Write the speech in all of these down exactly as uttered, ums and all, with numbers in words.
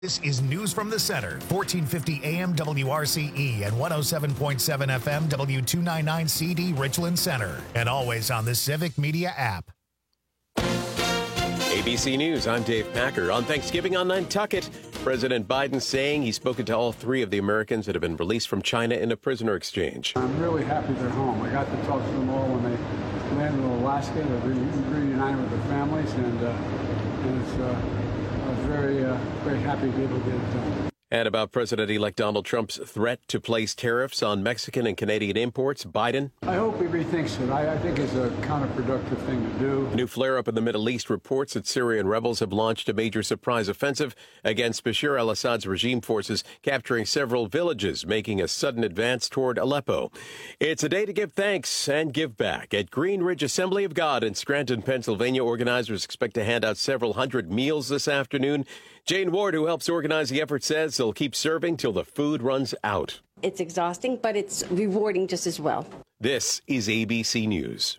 This is News from the Center, fourteen fifty A M W R C E and one oh seven point seven F M W two ninety-nine C D Richland Center, and always on the Civic Media app. A B C News, I'm Dave Packer. On Thanksgiving on Nantucket, President Biden saying he's spoken to all three of the Americans that have been released from China in a prisoner exchange. I'm really happy they're home. I got to talk to them all when they landed in Alaska. They're re- reunited with their families, and, uh, and it's, uh, I was very, uh, very happy to be able to get it done. And about President-elect Donald Trump's threat to place tariffs on Mexican and Canadian imports, Biden. I hope he rethinks it. I, I think it's a counterproductive thing to do. A new flare-up in the Middle East reports that Syrian rebels have launched a major surprise offensive against Bashar al-Assad's regime forces, capturing several villages, making a sudden advance toward Aleppo. It's a day to give thanks and give back. At Green Ridge Assembly of God in Scranton, Pennsylvania, organizers expect to hand out several hundred meals this afternoon. Jane Ward, who helps organize the effort, says they'll keep serving till the food runs out. It's exhausting, but it's rewarding just as well. This is A B C News.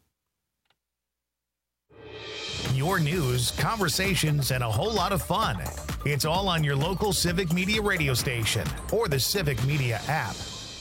Your news, conversations, and a whole lot of fun. It's all on your local Civic Media radio station or the Civic Media app.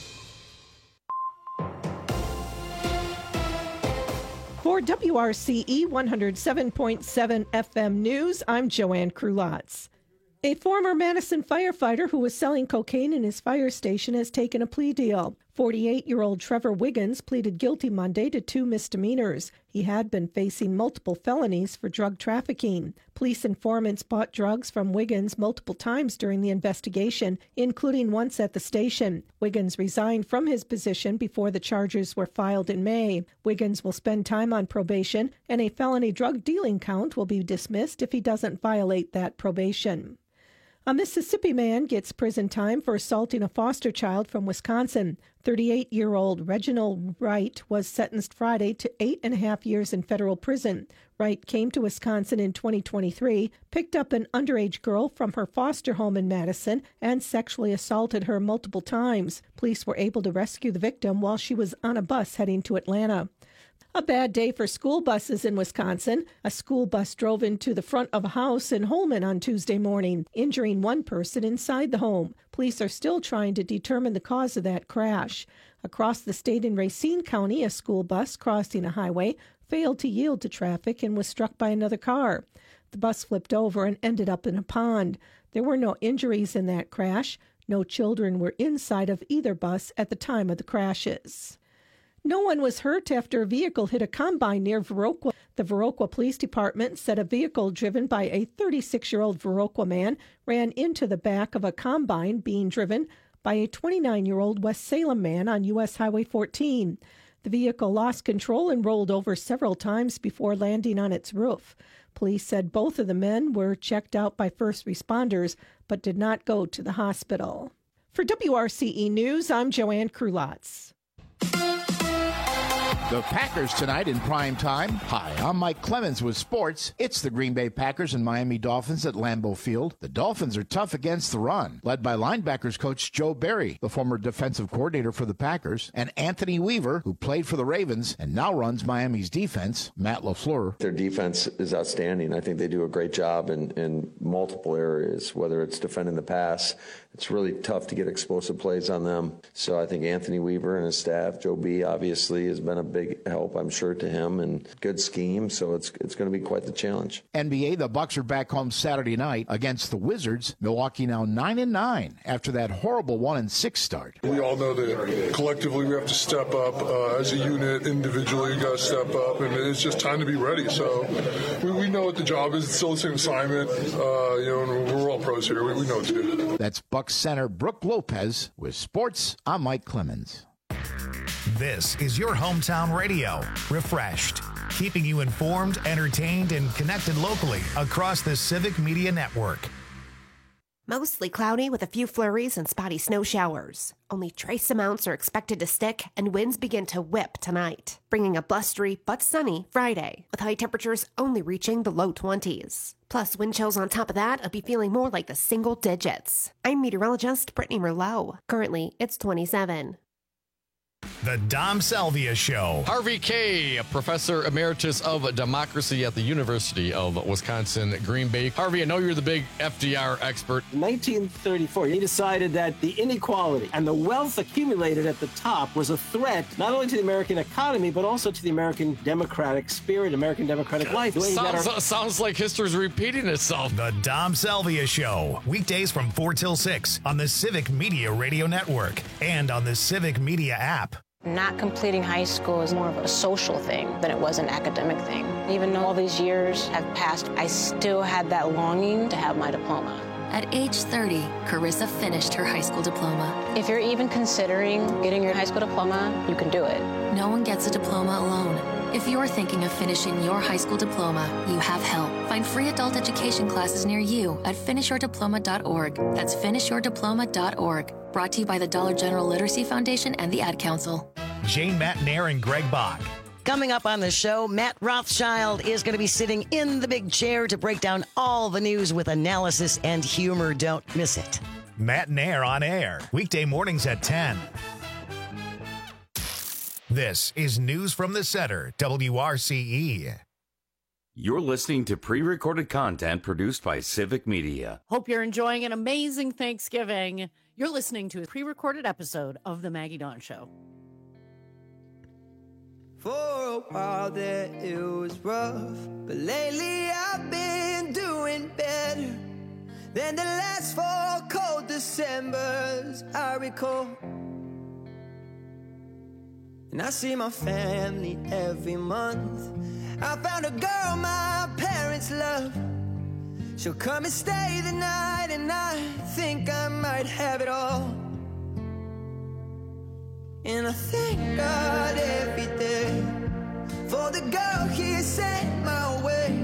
For W R C E one oh seven point seven F M News, I'm Joanne Krulotz. A former Madison firefighter who was selling cocaine in his fire station has taken a plea deal. forty-eight-year-old Trevor Wiggins pleaded guilty Monday to two misdemeanors. He had been facing multiple felonies for drug trafficking. Police informants bought drugs from Wiggins multiple times during the investigation, including once at the station. Wiggins resigned from his position before the charges were filed in May. Wiggins will spend time on probation, and a felony drug dealing count will be dismissed if he doesn't violate that probation. A Mississippi man gets prison time for assaulting a foster child from Wisconsin. thirty-eight-year-old Reginald Wright was sentenced Friday to eight and a half years in federal prison. Wright came to Wisconsin in twenty twenty-three, picked up an underage girl from her foster home in Madison, and sexually assaulted her multiple times. Police were able to rescue the victim while she was on a bus heading to Atlanta. A bad day for school buses in Wisconsin. A school bus drove into the front of a house in Holmen on Tuesday morning, injuring one person inside the home. Police are still trying to determine the cause of that crash. Across the state in Racine County, a school bus crossing a highway failed to yield to traffic and was struck by another car. The bus flipped over and ended up in a pond. There were no injuries in that crash. No children were inside of either bus at the time of the crashes. No one was hurt after a vehicle hit a combine near Viroqua. The Viroqua Police Department said a vehicle driven by a thirty-six-year-old Viroqua man ran into the back of a combine being driven by a twenty-nine-year-old West Salem man on U S Highway fourteen. The vehicle lost control and rolled over several times before landing on its roof. Police said both of the men were checked out by first responders but did not go to the hospital. For W R C E News, I'm Joanne Krulotz. The Packers tonight in prime time. Hi, I'm Mike Clemens with sports. It's the Green Bay Packers and Miami Dolphins at Lambeau Field. The Dolphins are tough against the run, led by linebackers coach Joe Barry, the former defensive coordinator for the Packers, and Anthony Weaver, who played for the Ravens and now runs Miami's defense, Matt LaFleur. Their defense is outstanding. I think they do a great job in, in multiple areas, whether it's defending the pass. It's really tough to get explosive plays on them. So I think Anthony Weaver and his staff, Joe B, obviously has been a big help, I'm sure, to him, and good scheme. So it's it's going to be quite the challenge. N B A, the Bucks are back home Saturday night against the Wizards. Milwaukee now nine and nine after that horrible one and six start. We all know that collectively we have to step up uh, as a unit. Individually, you got to step up, and it's just time to be ready. So we, we know what the job is. It's still the same assignment. Uh, you know, and we're all pros here. We, we know what to do. That's Bucks center Brooke Lopez with sports. I'm Mike Clemens. This is your hometown radio, Refreshed, keeping you informed, entertained, and connected locally across the Civic Media Network. Mostly cloudy with a few flurries and spotty snow showers. Only trace amounts are expected to stick, and winds begin to whip tonight, bringing a blustery but sunny Friday, with high temperatures only reaching the low twenties. Plus, wind chills on top of that will be feeling more like the single digits. I'm meteorologist Brittany Merlot. Currently, it's twenty-seven. The Dom Salvia Show. Harvey Kaye, Professor Emeritus of Democracy at the University of Wisconsin, Green Bay. Harvey, I know you're the big F D R expert. In nineteen thirty-four, he decided that the inequality and the wealth accumulated at the top was a threat not only to the American economy, but also to the American democratic spirit, American democratic life. Sounds, our- sounds like history's repeating itself. The Dom Salvia Show. Weekdays from four till six on the Civic Media Radio Network and on the Civic Media app. Not completing high school is more of a social thing than it was an academic thing. Even though all these years have passed, I still had that longing to have my diploma. At age thirty, Carissa finished her high school diploma. If you're even considering getting your high school diploma, you can do it. No one gets a diploma alone. If you're thinking of finishing your high school diploma, you have help. Find free adult education classes near you at finish your diploma dot org. That's finish your diploma dot org. Brought to you by the Dollar General Literacy Foundation and the Ad Council. Jane Matnair and Greg Bach. Coming up on the show, Matt Rothschild is going to be sitting in the big chair to break down all the news with analysis and humor. Don't miss it. Matnair on air, weekday mornings at ten. This is News from the Center, W R C E. You're listening to pre-recorded content produced by Civic Media. Hope you're enjoying an amazing Thanksgiving. You're listening to a pre-recorded episode of The Maggie Dawn Show. For a while there it was rough, but lately I've been doing better than the last four cold Decembers I recall. And I see my family every month. I found a girl my parents love. She'll come and stay the night, and I think I might have it all. And I thank God every day for the girl he sent my way.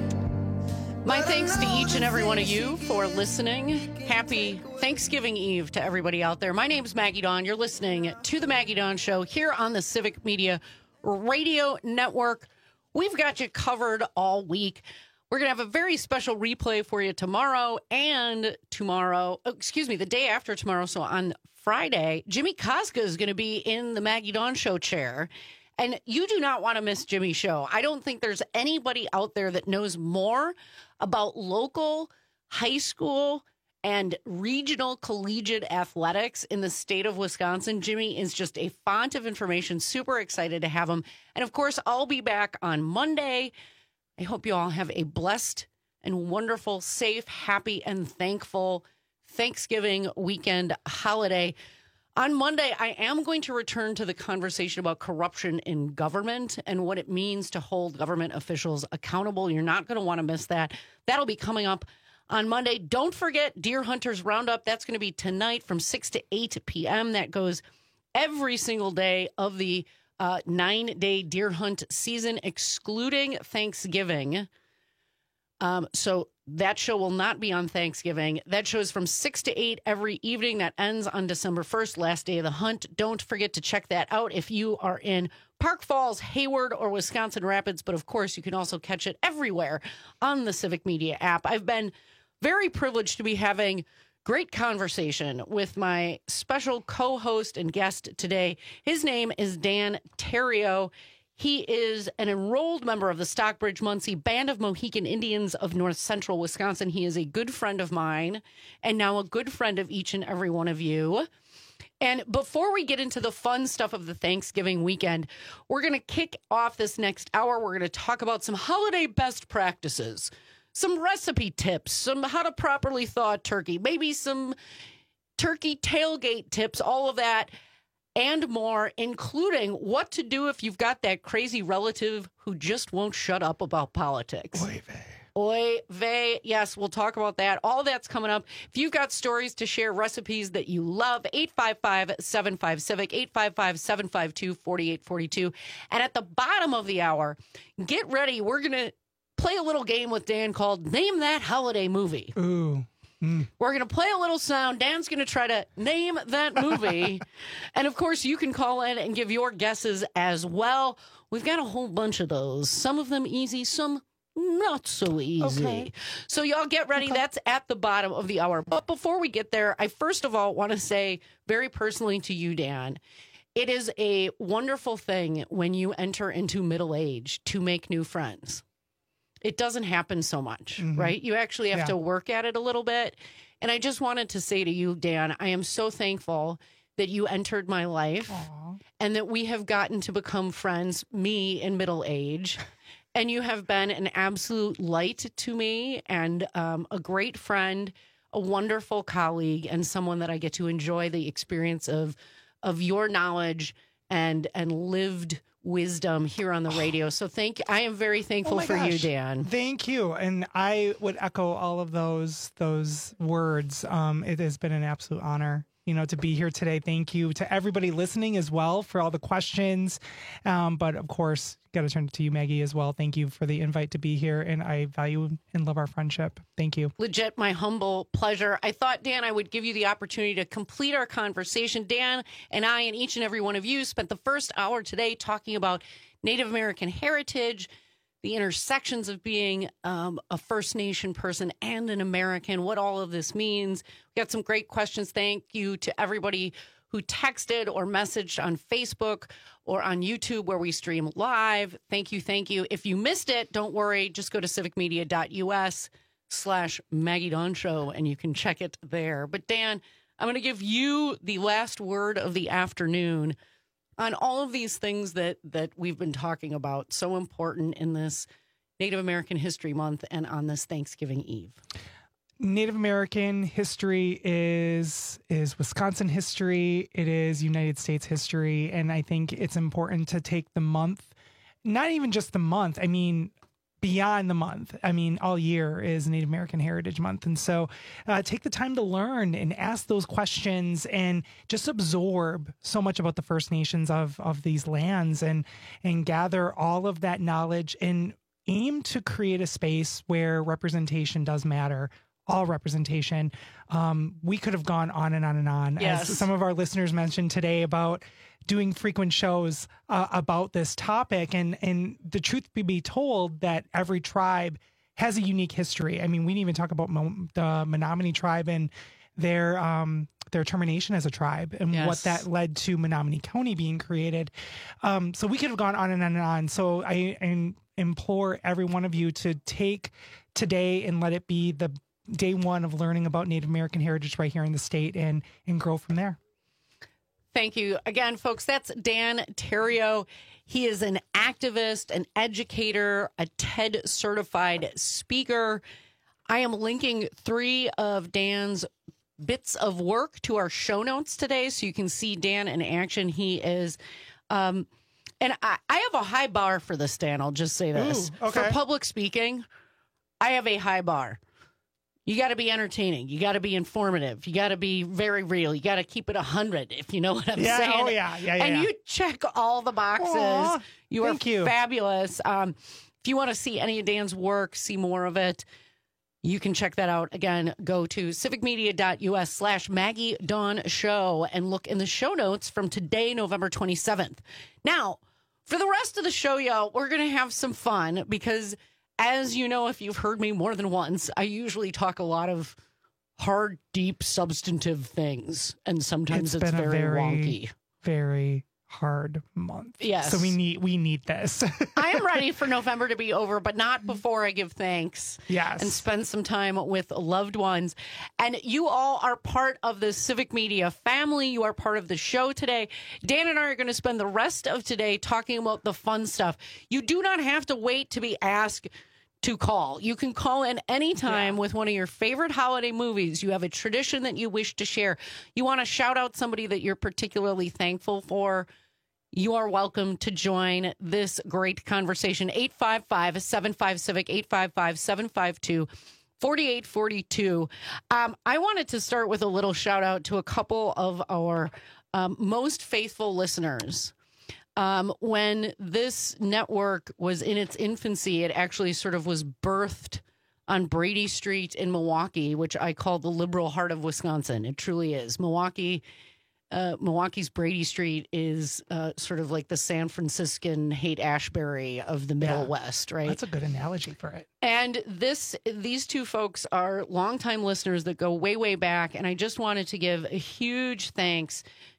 My thanks to each and every one of you for listening. Happy Thanksgiving Eve to everybody out there. My name's Maggie Dawn. You're listening to The Maggie Dawn Show here on the Civic Media Radio Network. We've got you covered all week. We're going to have a very special replay for you tomorrow and tomorrow, oh, excuse me, the day after tomorrow. So on Friday, Jimmy Koska is going to be in the Maggie Dawn Show chair. And you do not want to miss Jimmy's show. I don't think there's anybody out there that knows more about local high school and regional collegiate athletics in the state of Wisconsin. Jimmy is just a font of information. Super excited to have him. And of course, I'll be back on Monday. I hope you all have a blessed and wonderful, safe, happy, and thankful Thanksgiving weekend holiday. On Monday, I am going to return to the conversation about corruption in government and what it means to hold government officials accountable. You're not going to want to miss that. That'll be coming up on Monday. Don't forget Deer Hunters Roundup. That's going to be tonight from six to eight p.m. That goes every single day of the uh, nine-day deer hunt season, excluding Thanksgiving. Um, so that show will not be on Thanksgiving. That show is from six to eight every evening. That ends on December first, last day of the hunt. Don't forget to check that out if you are in Park Falls, Hayward, or Wisconsin Rapids. But of course, you can also catch it everywhere on the Civic Media app. I've been very privileged to be having great conversation with my special co-host and guest today. His name is Dan Terrio. He is an enrolled member of the Stockbridge-Muncie Band of Mohican Indians of North Central Wisconsin. He is a good friend of mine and now a good friend of each and every one of you. And before we get into the fun stuff of the Thanksgiving weekend, we're going to kick off this next hour. We're going to talk about some holiday best practices, some recipe tips, some how to properly thaw a turkey, maybe some turkey tailgate tips, all of that and more, including what to do if you've got that crazy relative who just won't shut up about politics. Oy vey. Oy vey. Yes, we'll talk about that. All that's coming up. If you've got stories to share, recipes that you love, eight five five, seven five, CIVIC, eight five five, seven five two, four eight four two. And at the bottom of the hour, get ready. We're going to play a little game with Dan called Name That Holiday Movie. Ooh. Mm. We're going to play a little sound. Dan's going to try to name that movie. And, of course, you can call in and give your guesses as well. We've got a whole bunch of those. Some of them easy, some not so easy. Okay. So y'all get ready. Okay. That's at the bottom of the hour. But before we get there, I first of all want to say very personally to you, Dan, It is a wonderful thing when you enter into middle age to make new friends. It doesn't happen so much, mm-hmm. right? You actually have yeah. to work at it a little bit. And I just wanted to say to you, Dan, I am so thankful that you entered my life Aww. And that we have gotten to become friends, me in middle age. And you have been an absolute light to me and um, a great friend, a wonderful colleague, and someone that I get to enjoy the experience of of your knowledge and and lived wisdom here on the radio. So thank you. I am very thankful oh for gosh. you, Dan. Thank you. And I would echo all of those those words. Um, it has been an absolute honor, you know, to be here today. Thank you to everybody listening as well for all the questions. Um, but of course, got to turn it to you, Maggie, as well. Thank you for the invite to be here. And I value and love our friendship. Thank you. Legit, my humble pleasure. I thought, Dan, I would give you the opportunity to complete our conversation. Dan and I and each and every one of you spent the first hour today talking about Native American heritage, the intersections of being um, a First Nation person and an American, what all of this means. We got some great questions. Thank you to everybody who texted or messaged on Facebook or on YouTube where we stream live. Thank you, thank you. If you missed it, don't worry. Just go to civicmedia.us slash Maggie Dawn Show and you can check it there. But Dan, I'm going to give you the last word of the afternoon on all of these things that, that we've been talking about, so important in this Native American History Month and on this Thanksgiving Eve. Native American history is is Wisconsin history. It is United States history. And I think it's important to take the month, not even just the month, I mean, beyond the month. I mean, all year is Native American Heritage Month. And so uh, take the time to learn and ask those questions and just absorb so much about the First Nations of, of these lands and, and gather all of that knowledge and aim to create a space where representation does matter. All representation. Um, we could have gone on and on and on. Yes. As some of our listeners mentioned today about doing frequent shows uh, about this topic. And, and the truth be told that every tribe has a unique history. I mean, we didn't even talk about Mo- the Menominee tribe and their um, their termination as a tribe and yes. what that led to Menominee County being created. Um, so we could have gone on and on and on. So I, I implore every one of you to take today and let it be the day one of learning about Native American heritage right here in the state and and grow from there. Thank you. Again, folks, that's Dan Terrio. He is an activist, an educator, a TED certified speaker. I am linking three of Dan's bits of work to our show notes today so you can see Dan in action. He is, um, and I, I have a high bar for this, Dan. I'll just say this. Ooh, okay. For public speaking, I have a high bar. You got to be entertaining. You got to be informative. You got to be very real. You got to keep it a hundred, if you know what I'm yeah, saying. Oh, yeah, yeah, yeah. And you check all the boxes. Aww, you are thank you. fabulous. Um, if you want to see any of Dan's work, see more of it, you can check that out. Again, go to civicmedia.us slash Maggie Dawn Show and look in the show notes from today, November twenty-seventh. Now, for the rest of the show, y'all, we're going to have some fun because, as you know, if you've heard me more than once, I usually talk a lot of hard, deep, substantive things, and sometimes it's, it's been very, a very wonky. Very hard month. Yes. So we need we need this. I am ready for November to be over, but not before I give thanks. Yes. And spend some time with loved ones. And you all are part of the Civic Media family. You are part of the show today. Dan and I are going to spend the rest of today talking about the fun stuff. You do not have to wait to be asked to call. You can call in anytime yeah. with one of your favorite holiday movies. You have a tradition that you wish to share. You want to shout out somebody that you're particularly thankful for. You are welcome to join this great conversation. eight five five, seven five, CIVIC, eight five five, seven five two, four eight four two. Um, I wanted to start with a little shout out to a couple of our um, most faithful listeners. Um, when this network was in its infancy, it actually sort of was birthed on Brady Street in Milwaukee, which I call the liberal heart of Wisconsin. It truly is. Milwaukee, uh, Milwaukee's Brady Street is uh, sort of like the San Franciscan Haight-Ashbury of the Middle Yeah. West, right? That's a good analogy for it. And this, these two folks are longtime listeners that go way, way back. And I just wanted to give a huge thanks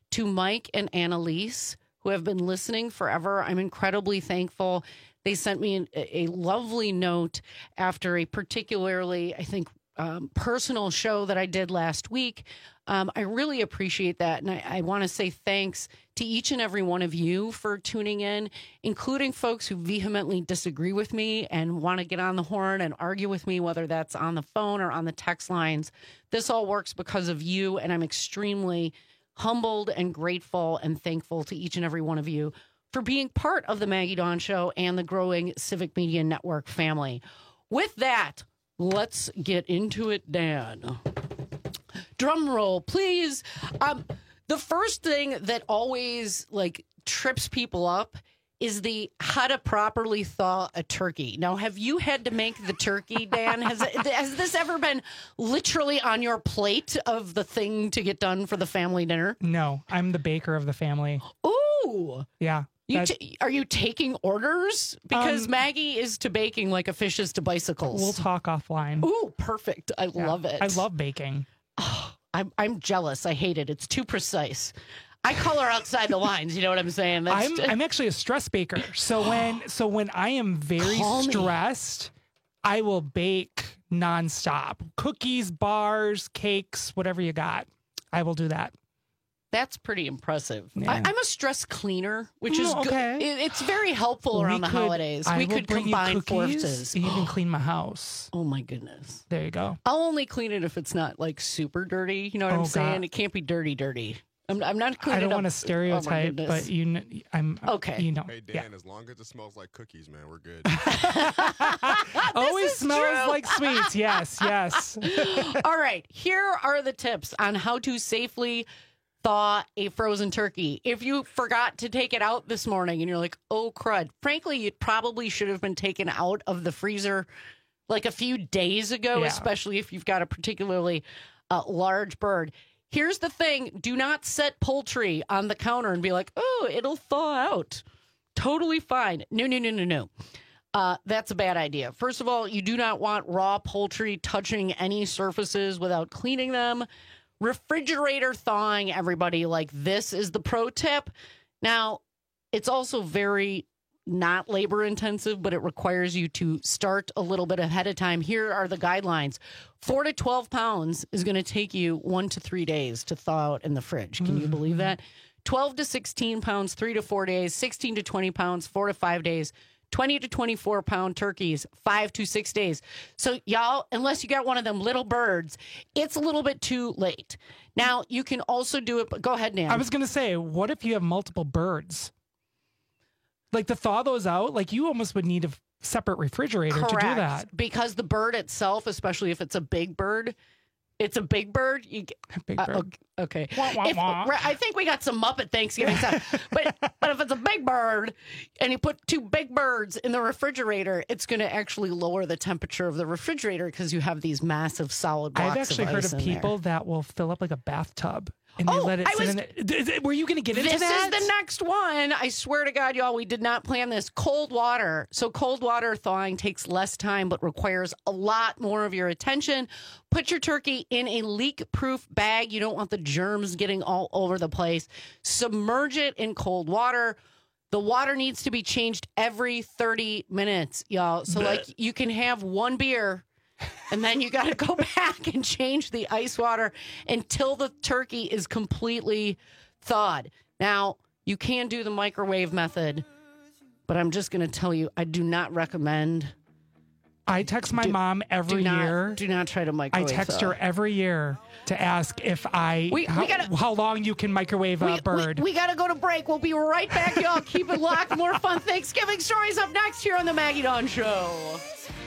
to Mike and Annalise, who have been listening forever. I'm incredibly thankful. They sent me an, a lovely note after a particularly, I think, um, personal show that I did last week. Um, I really appreciate that. And I, I want to say thanks to each and every one of you for tuning in, including folks who vehemently disagree with me and want to get on the horn and argue with me, whether that's on the phone or on the text lines. This all works because of you, and I'm extremely humbled and grateful and thankful to each and every one of you for being part of the Maggie Dawn Show and the growing Civic Media Network family. With that, let's get into it, Dan. Drum roll, please. Um, the first thing that always like trips people up is the how to properly thaw a turkey. Now, have you had to make the turkey, Dan? Has it, has this ever been literally on your plate of the thing to get done for the family dinner? No, I'm the baker of the family. Ooh. Yeah. You t- are you taking orders? Because um, Maggie is to baking like a fish is to bicycles. We'll talk offline. Ooh, perfect. I yeah. love it. I love baking. Oh, I'm I'm jealous. I hate it. It's too precise. I color outside the lines. You know what I'm saying? That's I'm just... I'm actually a stress baker. So when so when I am very Call stressed, me. I will bake nonstop. Cookies, bars, cakes, whatever you got. I will do that. That's pretty impressive. Yeah. I, I'm a stress cleaner, which is oh, okay. good. It, it's very helpful around we the could, holidays. I we will could bring combine you cookies, forces. You can clean my house. Oh my goodness. There you go. I'll only clean it if it's not like super dirty. You know what oh, I'm saying? God. It can't be dirty, dirty. I'm, I'm not cleaning. I don't up. want to stereotype, oh but you, know, I'm okay. You know, hey Dan, yeah. as long as it smells like cookies, man, we're good. Always smells true. like sweets. Yes, yes. All right, here are the tips on how to safely thaw a frozen turkey. If you forgot to take it out this morning and you're like, oh crud, frankly, it probably should have been taken out of the freezer like a few days ago, yeah. especially if you've got a particularly uh, large bird. Here's the thing. Do not set poultry on the counter and be like, oh, it'll thaw out. Totally fine. No, no, no, no, no. Uh, that's a bad idea. First of all, you do not want raw poultry touching any surfaces without cleaning them. Refrigerator thawing, everybody, like this is the pro tip. Now, it's also very not labor intensive, but it requires you to start a little bit ahead of time. Here are the guidelines. Four to twelve pounds is going to take you one to three days to thaw out in the fridge. Can mm-hmm. you believe that? twelve to sixteen pounds, three to four days. sixteen to twenty pounds, four to five days. twenty to twenty-four pound turkeys, five to six days. So y'all, unless you got one of them little birds, it's a little bit too late. Now you can also do it, but go ahead, Nan. I was going to say, what if you have multiple birds? Like to thaw those out, like you almost would need a separate refrigerator Correct. to do that. Because the bird itself, especially if it's a big bird, it's a big bird. You get, big bird. Uh, okay. Wah, wah, if, wah. I think we got some Muppet Thanksgiving stuff. But but if it's a big bird and you put two big birds in the refrigerator, it's going to actually lower the temperature of the refrigerator because you have these massive solid blocks. I've actually of heard ice of in people there. that will fill up like a bathtub. And they oh, let it I sit was, in it. Were you going to get into this that? This is the next one. I swear to God, y'all, we did not plan this. Cold water. So cold water thawing takes less time, but requires a lot more of your attention. Put your turkey in a leak-proof bag. You don't want the germs getting all over the place. Submerge it in cold water. The water needs to be changed every thirty minutes, y'all. So, like, you can have one beer and then you got to go back and change the ice water until the turkey is completely thawed. Now, you can do the microwave method, but I'm just going to tell you, I do not recommend. I text my do, mom every do not, year. Do not try to microwave. I text thaw. her every year to ask if I we, how, we gotta, how long you can microwave we, a bird. We, we got to go to break. We'll be right back, y'all. Keep it locked. More fun Thanksgiving stories up next here on the Maggie Dawn Show.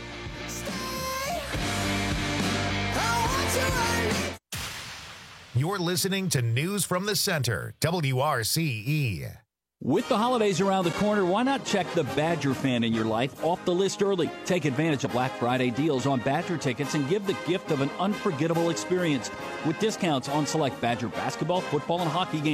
You're listening to News from the Center, W R C E. With the holidays around the corner, why not check the Badger fan in your life off the list early? Take advantage of Black Friday deals on Badger tickets and give the gift of an unforgettable experience with discounts on select Badger basketball, football, and hockey games.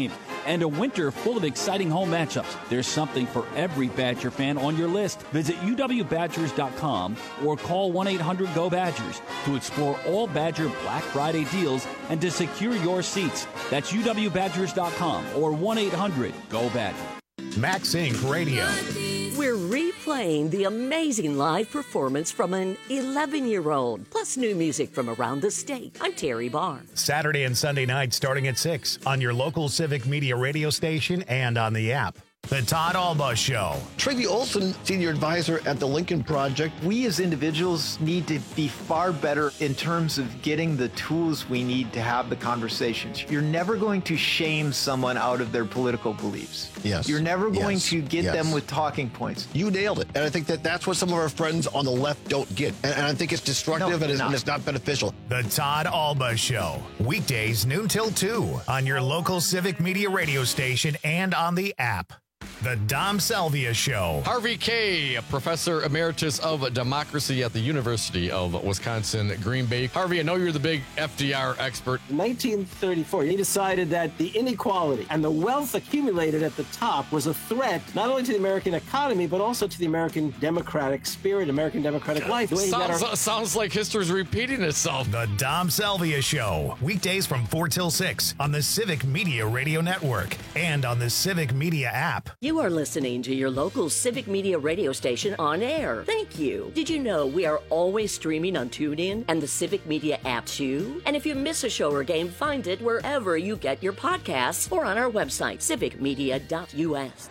and a winter full of exciting home matchups. There's something for every Badger fan on your list. Visit U W Badgers dot com or call one eight hundred go Badgers to explore all Badger Black Friday deals and to secure your seats. That's U W Badgers dot com or one eight hundred go Badgers. Max Incorporated. Radio. We're replaying the amazing live performance from an eleven-year-old, plus new music from around the state. I'm Terry Barr. Saturday and Sunday nights starting at six on your local Civic Media radio station and on the app. The Todd Alba Show. Tracy Olson, Senior Advisor at the Lincoln Project. We as individuals need to be far better in terms of getting the tools we need to have the conversations. You're never going to shame someone out of their political beliefs. Yes. You're never going yes. to get yes. them with talking points. You nailed it. And I think that that's what some of our friends on the left don't get. And, and I think it's destructive no, and, it's, and it's not beneficial. The Todd Alba Show. Weekdays noon till two on your local Civic Media radio station and on the app. The Dom Salvia Show. Harvey Kaye, Professor Emeritus of Democracy at the University of Wisconsin, Green Bay. Harvey, I know you're the big F D R expert. In nineteen thirty-four, he decided that the inequality and the wealth accumulated at the top was a threat not only to the American economy, but also to the American democratic spirit, American democratic life. The way he got Sounds, our- sounds like history's repeating itself. The Dom Salvia Show. Weekdays from four till six on the Civic Media Radio Network and on the Civic Media app. You are listening to your local Civic Media radio station on air. Thank you. Did you know we are always streaming on TuneIn and the Civic Media app too? And if you miss a show or game, find it wherever you get your podcasts or on our website, civic media dot U S.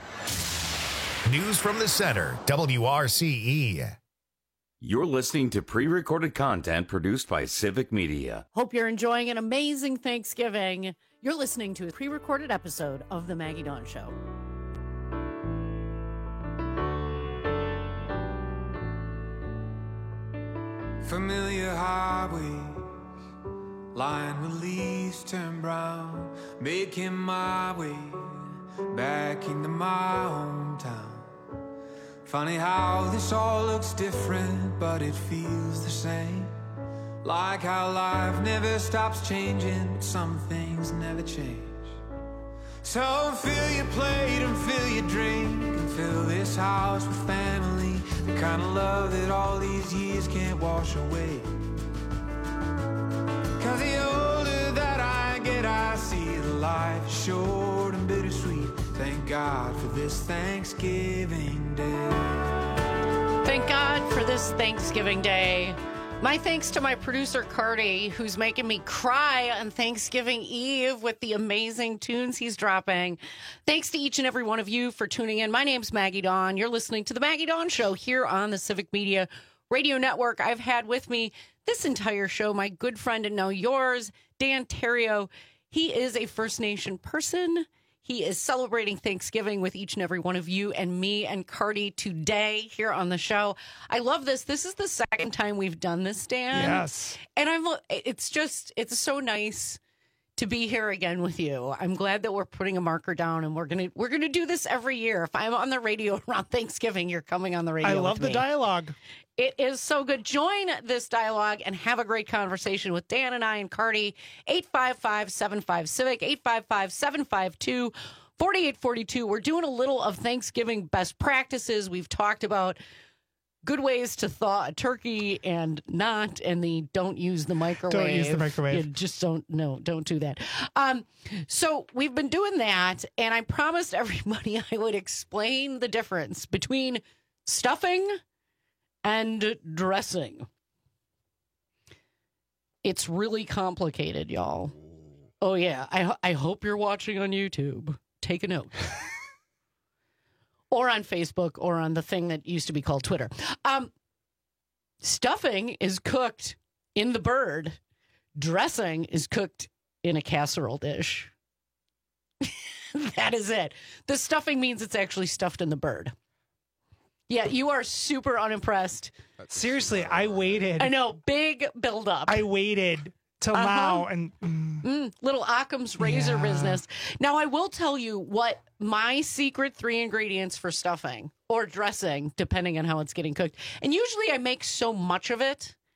News from the Center, W R C E. You're listening to pre-recorded content produced by Civic Media. Hope you're enjoying an amazing Thanksgiving. You're listening to a pre-recorded episode of The Maggie Dawn Show. Familiar highways, lying with leaves turn brown, making my way back into my hometown. Funny how this all looks different, but it feels the same. Like how life never stops changing, but some things never change. So fill your plate and fill your drink and fill this house with family, the kind of love that all these years can't wash away. Cause the older that I get, I see the life is short and bittersweet. Thank God for this Thanksgiving Day. Thank God for this Thanksgiving Day. My thanks to my producer, Cardi, who's making me cry on Thanksgiving Eve with the amazing tunes he's dropping. Thanks to each and every one of you for tuning in. My name's Maggie Dawn. You're listening to The Maggie Dawn Show here on the Civic Media Radio Network. I've had with me this entire show my good friend and now yours, Dan Terrio. He is a First Nation person. He is celebrating Thanksgiving with each and every one of you and me and Cardi today here on the show. I love this. This is the second time we've done this, Dan. Yes. And I'm. It's just, it's so nice to be here again with you. I'm glad that we're putting a marker down and we're gonna we're gonna do this every year. If I'm on the radio around Thanksgiving, you're coming on the radio. I love with the me. dialogue. It is so good. Join this dialogue and have a great conversation with Dan and I and Cardi. eight five five, seven five, CIVIC, eight five five, seven five two, four eight four two. We're doing a little of Thanksgiving best practices. We've talked about good ways to thaw a turkey and not, and the don't use the microwave. Don't use the microwave. You just don't, no, don't do that. Um, so we've been doing that, and I promised everybody I would explain the difference between stuffing and dressing. It's really complicated, y'all. Oh, yeah. I, I hope you're watching on YouTube. Take a note. Or on Facebook or on the thing that used to be called Twitter. Um, stuffing is cooked in the bird. Dressing is cooked in a casserole dish. That is it. The stuffing means it's actually stuffed in the bird. Yeah, you are super unimpressed. Seriously, I waited. I know, big buildup. I waited till Uh-huh. now, and mm, Mm, little Occam's razor Yeah. business. Now, I will tell you what my secret three ingredients for stuffing or dressing, depending on how it's getting cooked. And usually I make so much of it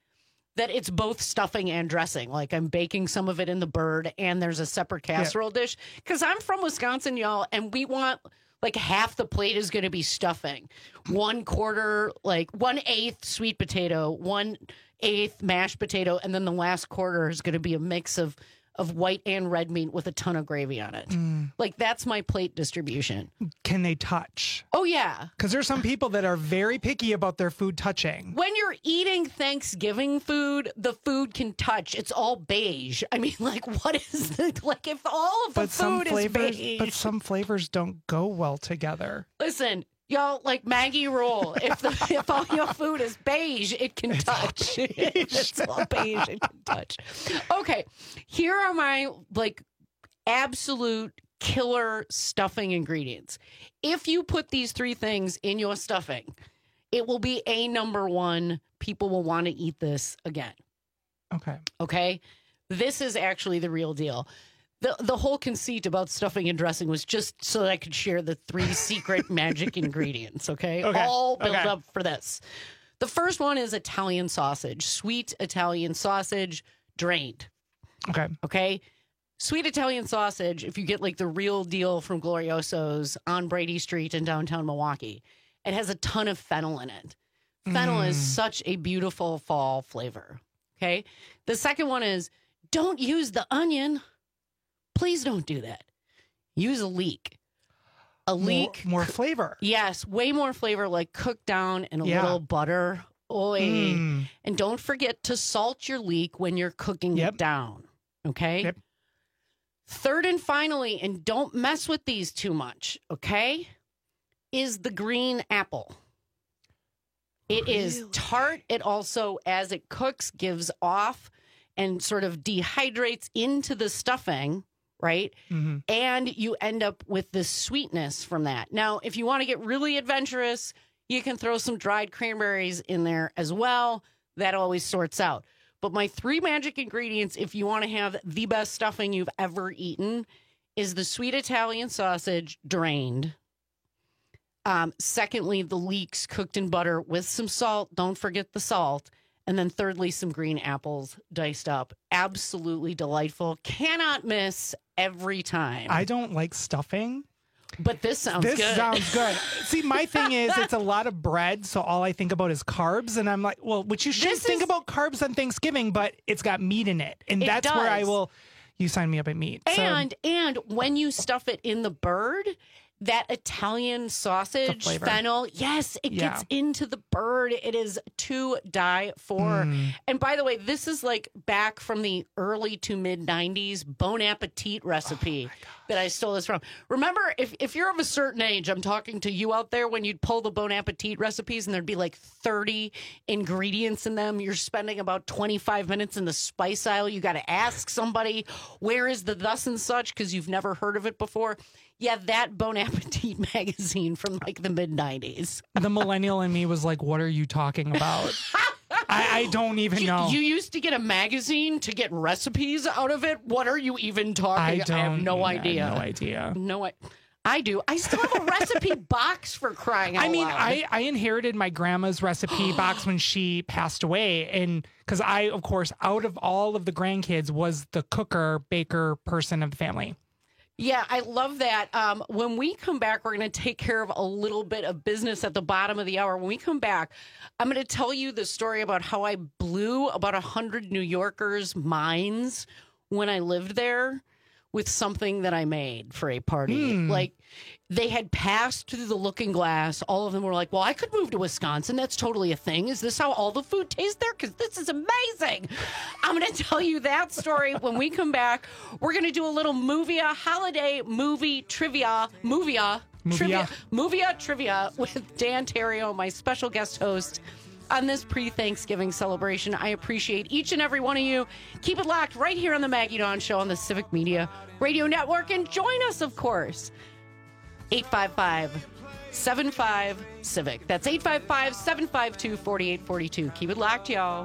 that it's both stuffing and dressing. Like I'm baking some of it in the bird and there's a separate casserole yeah. dish. Because I'm from Wisconsin, y'all, and we want like half the plate is going to be stuffing. One quarter, like one eighth sweet potato, one eighth mashed potato, and then the last quarter is going to be a mix of of white and red meat with a ton of gravy on it. Mm. Like, that's my plate distribution. Can they touch? Oh, yeah. Because there's some people that are very picky about their food touching. When you're eating Thanksgiving food, the food can touch. It's all beige. I mean, like, what is the, like, if all of the but food some flavors, is beige. But some flavors don't go well together. Listen, y'all, like Maggie rule. If the if all your food is beige, it can it's touch. All It's all beige, it can touch. Okay, here are my like absolute killer stuffing ingredients. If you put these three things in your stuffing, it will be a number one. People will want to eat this again. Okay. Okay. This is actually the real deal. The the whole conceit about stuffing and dressing was just so that I could share the three secret magic ingredients, okay? okay? All built okay. up for this. The first one is Italian sausage, sweet Italian sausage, drained. Okay. Okay? Sweet Italian sausage, if you get like the real deal from Glorioso's on Brady Street in downtown Milwaukee, it has a ton of fennel in it. Fennel mm. is such a beautiful fall flavor, okay? The second one is don't use the onion. Please don't do that. Use a leek. A leek. More, more flavor. Yes, way more flavor, like cooked down in a yeah. little butter. Oy. Mm. And don't forget to salt your leek when you're cooking yep. it down. Okay? Yep. Third and finally, and don't mess with these too much, okay, is the green apple. It really? is tart. It also, as it cooks, gives off and sort of dehydrates into the stuffing. Right? Mm-hmm. And you end up with this sweetness from that. Now, if you want to get really adventurous, you can throw some dried cranberries in there as well. That always sorts out. But my three magic ingredients, if you want to have the best stuffing you've ever eaten, is the sweet Italian sausage drained. Um, secondly, the leeks cooked in butter with some salt. Don't forget the salt. And then thirdly, some green apples diced up. Absolutely delightful. Cannot miss every time. I don't like stuffing. But this sounds this good. This sounds good. See, my thing is it's a lot of bread, so all I think about is carbs. And I'm like, well, which you should this think is... about carbs on Thanksgiving, but it's got meat in it. And it that's does. where I will, you sign me up at meat. And, so, and when you stuff it in the bird, that Italian sausage, fennel, yes, it yeah. gets into the bird. It is to die for. Mm. And by the way, this is like back from the early to mid nineties Bon Appetit recipe oh that I stole this from. Remember, if, if you're of a certain age, I'm talking to you out there, when you'd pull the Bon Appetit recipes and there'd be like thirty ingredients in them. You're spending about twenty-five minutes in the spice aisle. You got to ask somebody, where is the thus and such? Because you've never heard of it before. Yeah, that Bon Appetit magazine from like the mid nineties. The millennial in me was like, what are you talking about? I, I don't even you, know. You used to get a magazine to get recipes out of it? What are you even talking? I, don't, I have no yeah, idea. No idea. No, I, I do. I still have a recipe box for crying out I mean, loud. I, I inherited my grandma's recipe box when she passed away. And because I, of course, out of all of the grandkids, was the cooker, baker person of the family. Yeah, I love that. Um, when we come back, we're going to take care of a little bit of business at the bottom of the hour. When we come back, I'm going to tell you the story about how I blew about one hundred New Yorkers' minds when I lived there with something that I made for a party. Hmm. Like, they had passed through the looking glass. All of them were like, well, I could move to Wisconsin. That's totally a thing. Is this how all the food tastes there? Because this is amazing. I'm going to tell you that story when we come back. We're going to do a little Movia holiday movie trivia. Movia. Movia. Trivia. Movia trivia with Dan Terrio, my special guest host, on this pre-Thanksgiving celebration. I appreciate each and every one of you. Keep it locked right here on the Maggie Dawn Show on the Civic Media Radio Network. And join us, of course, eight five five, seven five, CIVIC. That's eight five five, seven five two, four eight four two. Keep it locked, y'all.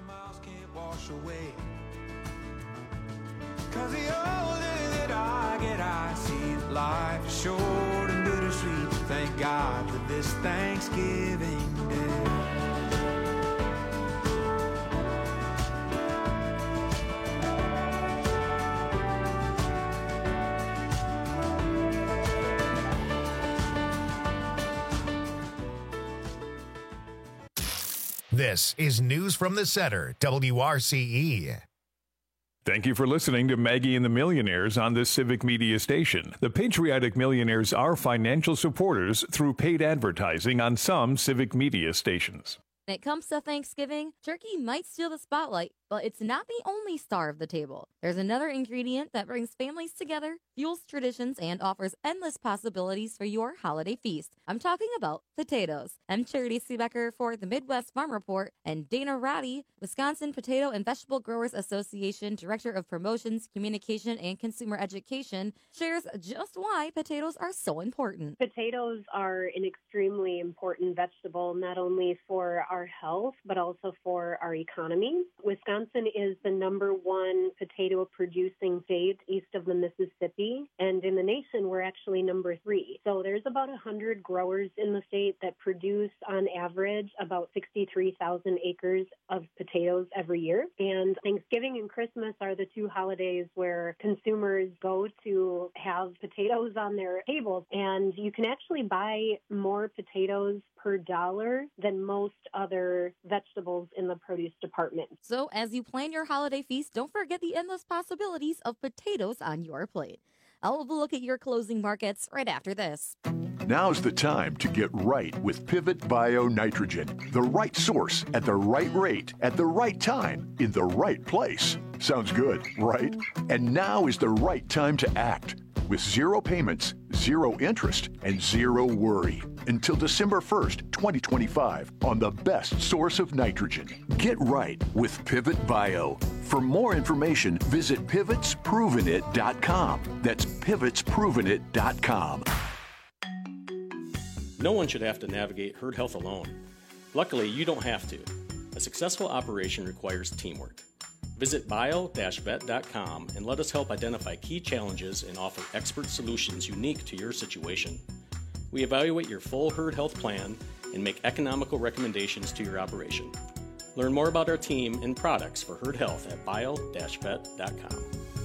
Cause the older that I get, I see that life is short and bittersweet. Thank God for this Thanksgiving Day. This is News from the Center, W R C E. Thank you for listening to Maggie and the Millionaires on this Civic Media station. The Patriotic Millionaires are financial supporters through paid advertising on some Civic Media stations. When it comes to Thanksgiving, turkey might steal the spotlight, but it's not the only star of the table. There's another ingredient that brings families together, fuels traditions, and offers endless possibilities for your holiday feast. I'm talking about potatoes. I'm Charity Seebecker for the Midwest Farm Report, and Dana Roddy, Wisconsin Potato and Vegetable Growers Association Director of Promotions, Communication, and Consumer Education, shares just why potatoes are so important. Potatoes are an extremely important vegetable, not only for our health, but also for our economy. Wisconsin is the number one potato producing state east of the Mississippi, and in the nation, we're actually number three. So there's about one hundred growers in the state that produce, on average, about sixty-three thousand acres of potatoes every year. And Thanksgiving and Christmas are the two holidays where consumers go to have potatoes on their tables, and you can actually buy more potatoes per dollar than most other vegetables in the produce department. So as you plan your holiday feast, don't forget the endless possibilities of potatoes on your plate. I'll have a look at your closing markets right after this. Now's the time to get right with Pivot Bio Nitrogen. The right source at the right rate at the right time in the right place. Sounds good, right? And now is the right time to act. With zero payments, zero interest, and zero worry. Until December first, twenty twenty-five, on the best source of nitrogen. Get right with Pivot Bio. For more information, visit pivots proven it dot com. That's pivots proven it dot com. No one should have to navigate herd health alone. Luckily, you don't have to. A successful operation requires teamwork. Visit bio dash vet dot com and let us help identify key challenges and offer expert solutions unique to your situation. We evaluate your full herd health plan and make economical recommendations to your operation. Learn more about our team and products for herd health at bio dash vet dot com.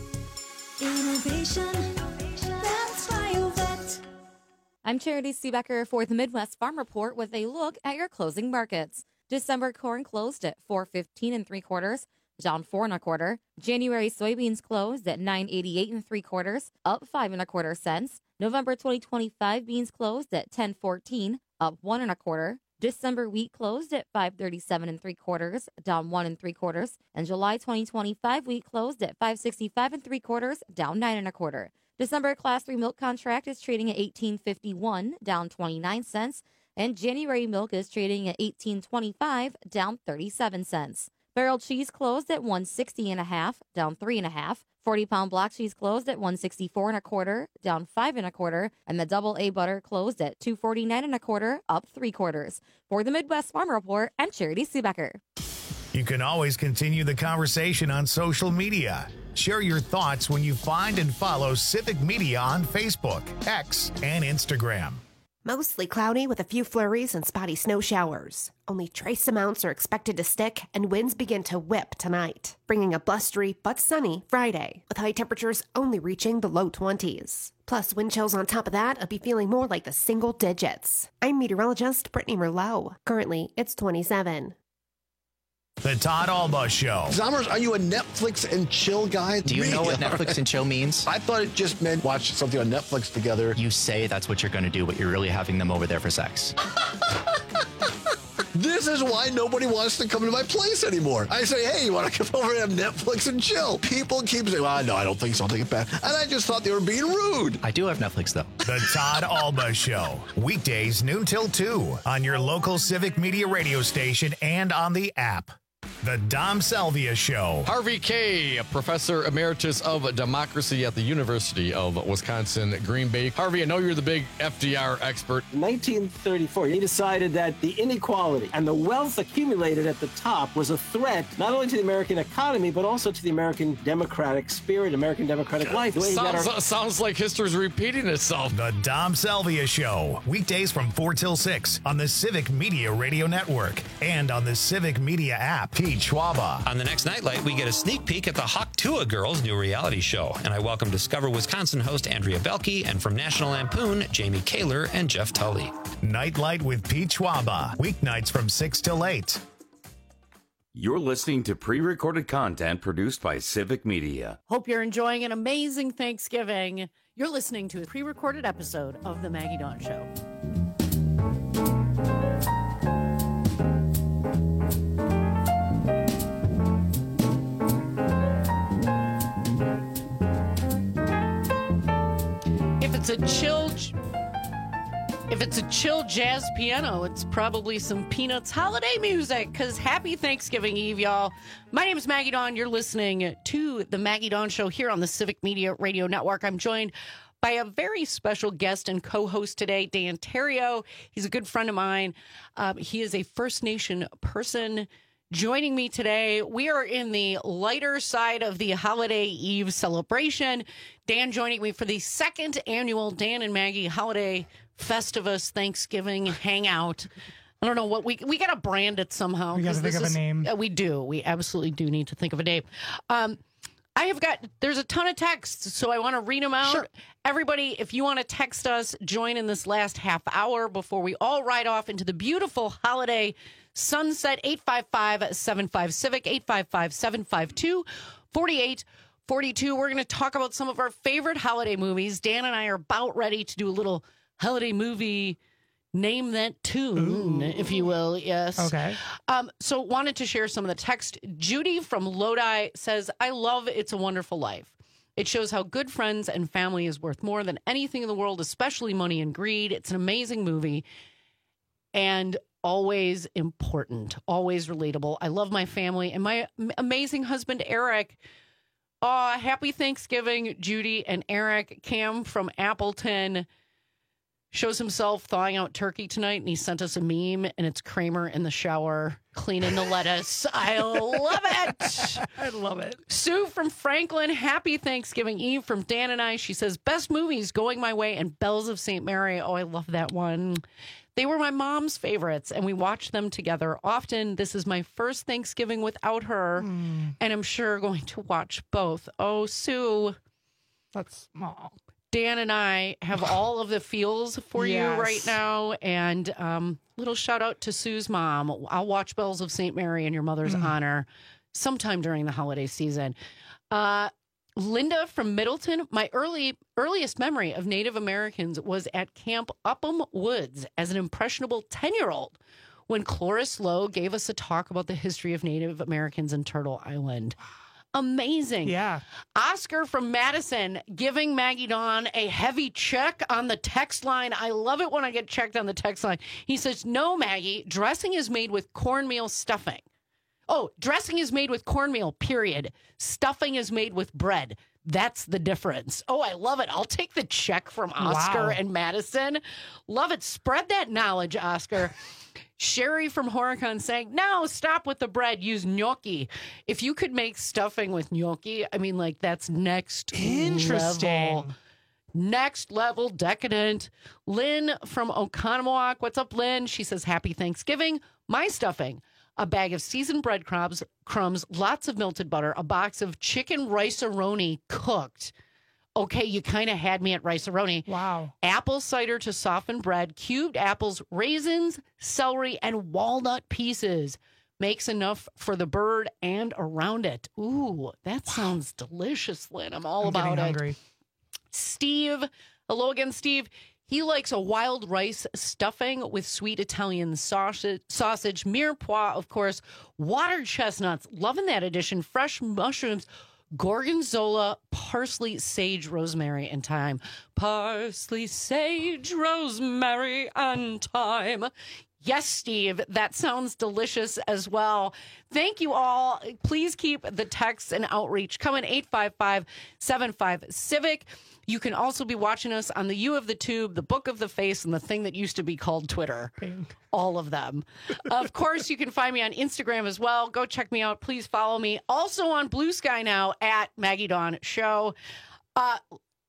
Innovation, that's BioVet. I'm Charity Seebecker for the Midwest Farm Report with a look at your closing markets. December corn closed at four fifteen and three quarters, down four and a quarter. January soybeans closed at nine eighty-eight and three quarters, up five and a quarter cents. November twenty twenty-five beans closed at ten fourteen, up one and a quarter. December wheat closed at five thirty-seven and three quarters, down one and three quarters. And July twenty twenty-five wheat closed at five sixty-five and three quarters, down nine and a quarter. December class three milk contract is trading at eighteen fifty-one, down twenty-nine cents. And January milk is trading at eighteen twenty-five, down thirty-seven cents. Barrel cheese closed at one sixty and a half, down three and a half. forty pound block cheese closed at one sixty-four and a quarter, down five and a quarter. And the double A butter closed at two forty-nine and a quarter, up three quarters. For the Midwest Farm Report, I'm Charity Seebecker. You can always continue the conversation on social media. Share your thoughts when you find and follow Civic Media on Facebook, X, and Instagram. Mostly cloudy with a few flurries and spotty snow showers. Only trace amounts are expected to stick, and winds begin to whip tonight, bringing a blustery but sunny Friday, with high temperatures only reaching the low twenties. Plus, wind chills on top of that will be feeling more like the single digits. I'm meteorologist Brittany Merlot. Currently, it's twenty-seven. The Todd Alba Show. Zommers, are you a Netflix and chill guy? Do you Me? know what Netflix and chill means? I thought it just meant watch something on Netflix together. You say that's what you're going to do, but you're really having them over there for sex. This is why nobody wants to come to my place anymore. I say, hey, you want to come over and have Netflix and chill? People keep saying, well, no, I don't think so. I'll take it back. And I just thought they were being rude. I do have Netflix, though. The Todd Alba Show. Weekdays, noon till two, on your local Civic Media radio station and on the app. The Dom Salvia Show. Harvey Kaye, Professor Emeritus of Democracy at the University of Wisconsin, Green Bay. Harvey, I know you're the big F D R expert. In nineteen thirty-four, he decided that the inequality and the wealth accumulated at the top was a threat not only to the American economy, but also to the American democratic spirit, American democratic life. The way he got Sounds, our- sounds like history's repeating itself. The Dom Salvia Show. Weekdays from four till six on the Civic Media Radio Network and on the Civic Media app. Pete Schwaba. On the next Nightlight, we get a sneak peek at the Hawktua Girls' new reality show. And I welcome Discover Wisconsin host Andrea Belke and from National Lampoon, Jamie Kaler and Jeff Tully. Nightlight with Pete Schwaba. Weeknights from six till eight. You're listening to pre-recorded content produced by Civic Media. Hope you're enjoying an amazing Thanksgiving. You're listening to a pre-recorded episode of The Maggie Dawn Show. If it's a chill... If it's a chill jazz piano, it's probably some Peanuts holiday music, because happy Thanksgiving Eve, y'all. My name is Maggie Dawn. You're listening to The Maggie Dawn Show here on the Civic Media Radio Network. I'm joined by a very special guest and co-host today, Dan Terrio. He's a good friend of mine. Um, he is a First Nation person. Joining me today, we are in the lighter side of the holiday eve celebration. Dan joining me for the second annual Dan and Maggie Holiday Festivus Thanksgiving Hangout. I don't know what we we got to brand it somehow. We got to think of is, a name. Uh, we do. We absolutely do need to think of a name. Um, I have got, there's a ton of texts, so I want to read them out. Sure. Everybody, if you want to text us, join in this last half hour before we all ride off into the beautiful holiday sunset. Eight five five, seven five, Civic, eight five five, seven five two, four eight four two. We're going to talk about some of our favorite holiday movies. Dan and I are about ready to do a little holiday movie, name that tune, Ooh. if you will. Yes. Okay. Um, so wanted to share some of the text. Judy from Lodi says, I love It's a Wonderful Life. It shows how good friends and family is worth more than anything in the world, especially money and greed. It's an amazing movie and always important, always relatable. I love my family and my amazing husband, Eric. Oh, happy Thanksgiving, Judy and Eric. Cam from Appleton shows himself thawing out turkey tonight, and he sent us a meme, and it's Kramer in the shower cleaning the lettuce. I love it. I love it. Sue from Franklin, happy Thanksgiving Eve from Dan and I. She says, best movies, Going My Way and Bells of Saint Mary. Oh, I love that one. They were my mom's favorites, and we watched them together often. This is my first Thanksgiving without her, mm. and I'm sure going to watch both. Oh, Sue. That's small. Dan and I have all of the feels for yes. you right now. And um, little shout out to Sue's mom. I'll watch Bells of Saint Mary in your mother's mm. honor sometime during the holiday season. Uh, Linda from Middleton. My early earliest memory of Native Americans was at Camp Upham Woods as an impressionable ten-year-old when Cloris Lowe gave us a talk about the history of Native Americans in Turtle Island. Amazing. Yeah. Oscar from Madison giving Maggie Dawn a heavy check on the text line. I love it when I get checked on the text line. He says, no, Maggie, dressing is made with cornmeal stuffing. Oh, dressing is made with cornmeal, period. Stuffing is made with bread. That's the difference. Oh, I love it. I'll take the check from Oscar wow. and Madison. Love it. Spread that knowledge, Oscar. Sherry from Horicon saying, no, stop with the bread. Use gnocchi. If you could make stuffing with gnocchi, I mean, like, that's next Interesting. level. Next level decadent. Lynn from Oconomowoc. What's up, Lynn? She says, happy Thanksgiving. My stuffing. A bag of seasoned breadcrumbs, crumbs, lots of melted butter, a box of chicken rice-a-roni cooked. Okay, you kind of had me at rice-a-roni. Wow. Apple cider to soften bread, cubed apples, raisins, celery, and walnut pieces. Makes enough for the bird and around it. Ooh, that wow. sounds delicious, Lynn. I'm all I'm about getting it. Hungry. Steve, hello again, Steve. He likes a wild rice stuffing with sweet Italian sausage, sausage, mirepoix, of course, water chestnuts. Loving that addition. Fresh mushrooms, gorgonzola, parsley, sage, rosemary, and thyme. Parsley, sage, rosemary, and thyme. Yes, Steve, that sounds delicious as well. Thank you all. Please keep the texts and outreach coming. eight five five, seven five, Civic. You can also be watching us on the U of the Tube, the Book of the Face, and the thing that used to be called Twitter. Pink. All of them. Of course, you can find me on Instagram as well. Go check me out. Please follow me. Also on Blue Sky now at Maggie Dawn Show. Uh,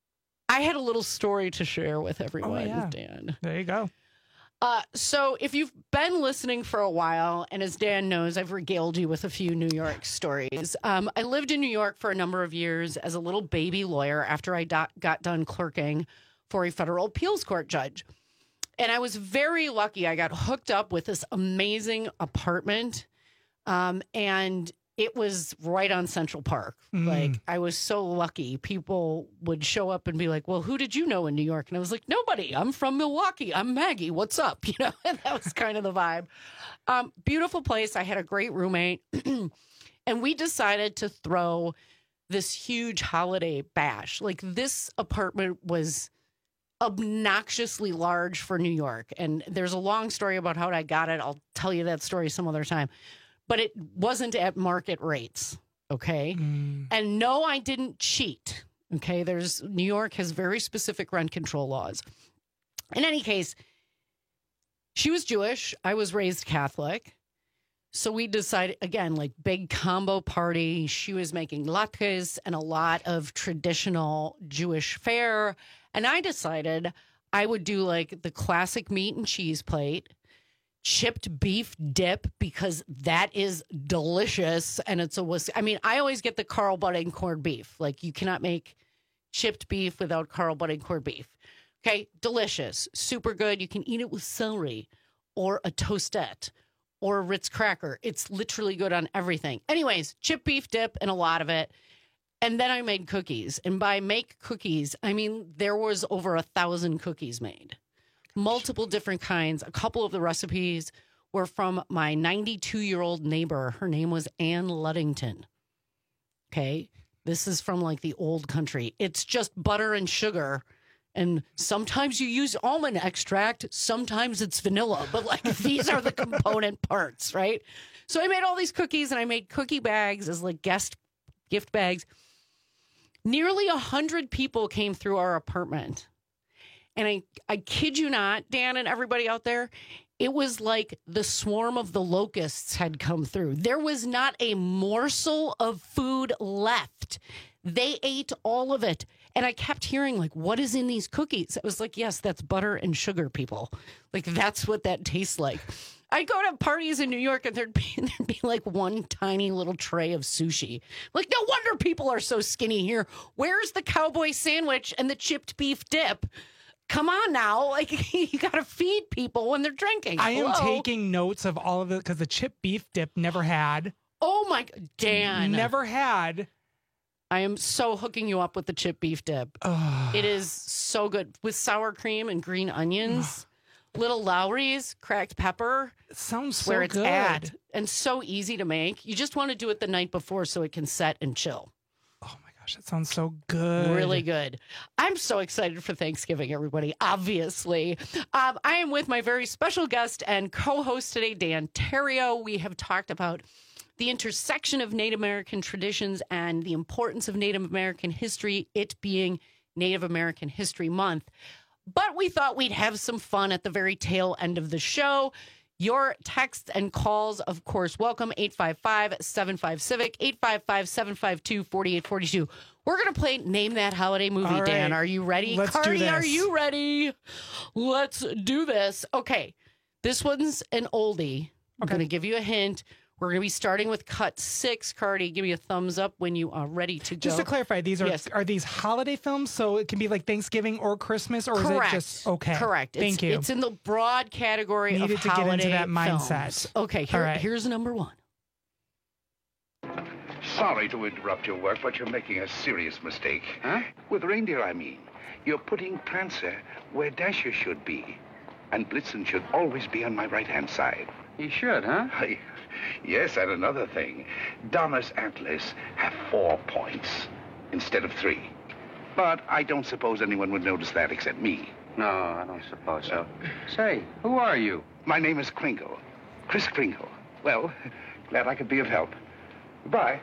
I had a little story to share with everyone, oh, yeah. Dan. There you go. Uh, so if you've been listening for a while, and as Dan knows, I've regaled you with a few New York stories. Um, I lived in New York for a number of years as a little baby lawyer after I do- got done clerking for a federal appeals court judge. And I was very lucky. I got hooked up with this amazing apartment Um, and it was right on Central Park. Mm. Like, I was so lucky. People would show up and be like, well, who did you know in New York? And I was like, nobody. I'm from Milwaukee. I'm Maggie. What's up? You know, and that was kind of the vibe. Um, beautiful place. I had a great roommate. And we decided to throw this huge holiday bash. Like, this apartment was obnoxiously large for New York. And there's a long story about how I got it. I'll tell you that story some other time. But it wasn't at market rates, okay? Mm. And no, I didn't cheat, okay? There's New York has very specific rent control laws. In any case, she was Jewish. I was raised Catholic. So we decided, again, like big combo party. She was making latkes and a lot of traditional Jewish fare. And I decided I would do like the classic meat and cheese plate, chipped beef dip, because that is delicious. And it's a whisk. I mean, I always get the Carl Budding corned beef. Like, you cannot make chipped beef without Carl Budding corned beef. Okay, delicious, super good. You can eat it with celery or a toastette or a Ritz cracker. It's literally good on everything. Anyways, chipped beef dip and a lot of it. And then I made cookies. And by make cookies, I mean, there was over a thousand cookies made. Multiple different kinds. A couple of the recipes were from my ninety-two-year-old neighbor. Her name was Ann Luddington. Okay? This is from, like, the old country. It's just butter and sugar. And sometimes you use almond extract. Sometimes it's vanilla. But, like, these are the component parts, right? So I made all these cookies, and I made cookie bags as, like, guest gift bags. Nearly a hundred people came through our apartment. And I, I kid you not, Dan and everybody out there, it was like the swarm of the locusts had come through. There was not a morsel of food left. They ate all of it. And I kept hearing, like, what is in these cookies? I was like, yes, that's butter and sugar, people. Like, that's what that tastes like. I'd go to parties in New York and there'd be, there'd be like one tiny little tray of sushi. Like, no wonder people are so skinny here. Where's the cowboy sandwich and the chipped beef dip? Come on now. Like, you got to feed people when they're drinking. I am Hello? taking notes of all of it because the chipped beef dip never had. Oh, my God. Dan. Never had. I am so hooking you up with the chipped beef dip. It is so good with sour cream and green onions. Little Lowry's, cracked pepper. It sounds so where it's good. at, and so easy to make. You just want to do it the night before so it can set and chill. Oh my gosh, that sounds so good. Really good. I'm so excited for Thanksgiving, everybody, obviously. Um, I am with my very special guest and co-host today, Dan Terrio. We have talked about the intersection of Native American traditions and the importance of Native American history, it being Native American History Month. But we thought we'd have some fun at the very tail end of the show. Your texts and calls, of course, welcome. eight five five, seven five, CIVIC, eight five five, seven five two, four eight four two. We're going to play Name That Holiday Movie, All right. Dan. Are you ready? Let's do Cardi, this. are you ready? Let's do this. Okay, this one's an oldie. I'm going to give you a hint. We're going to be starting with cut six. Cardi, give me a thumbs up when you are ready to go. Just to clarify, these are Yes. are these holiday films? So it can be like Thanksgiving or Christmas, or Correct. is it just okay? Correct. Thank it's, you. It's in the broad category Needed of to get into holiday that mindset. films. Okay, here, All right. here's number one. Sorry to interrupt your work, but you're making a serious mistake. Huh? With reindeer, I mean. You're putting Prancer where Dasher should be. And Blitzen should always be on my right-hand side. He should, huh? I, yes, and another thing. Donna's antlers have four points instead of three. But I don't suppose anyone would notice that except me. No, I don't suppose so. Say, who are you? My name is Kringle. Chris Kringle. Well, glad I could be of help. Goodbye.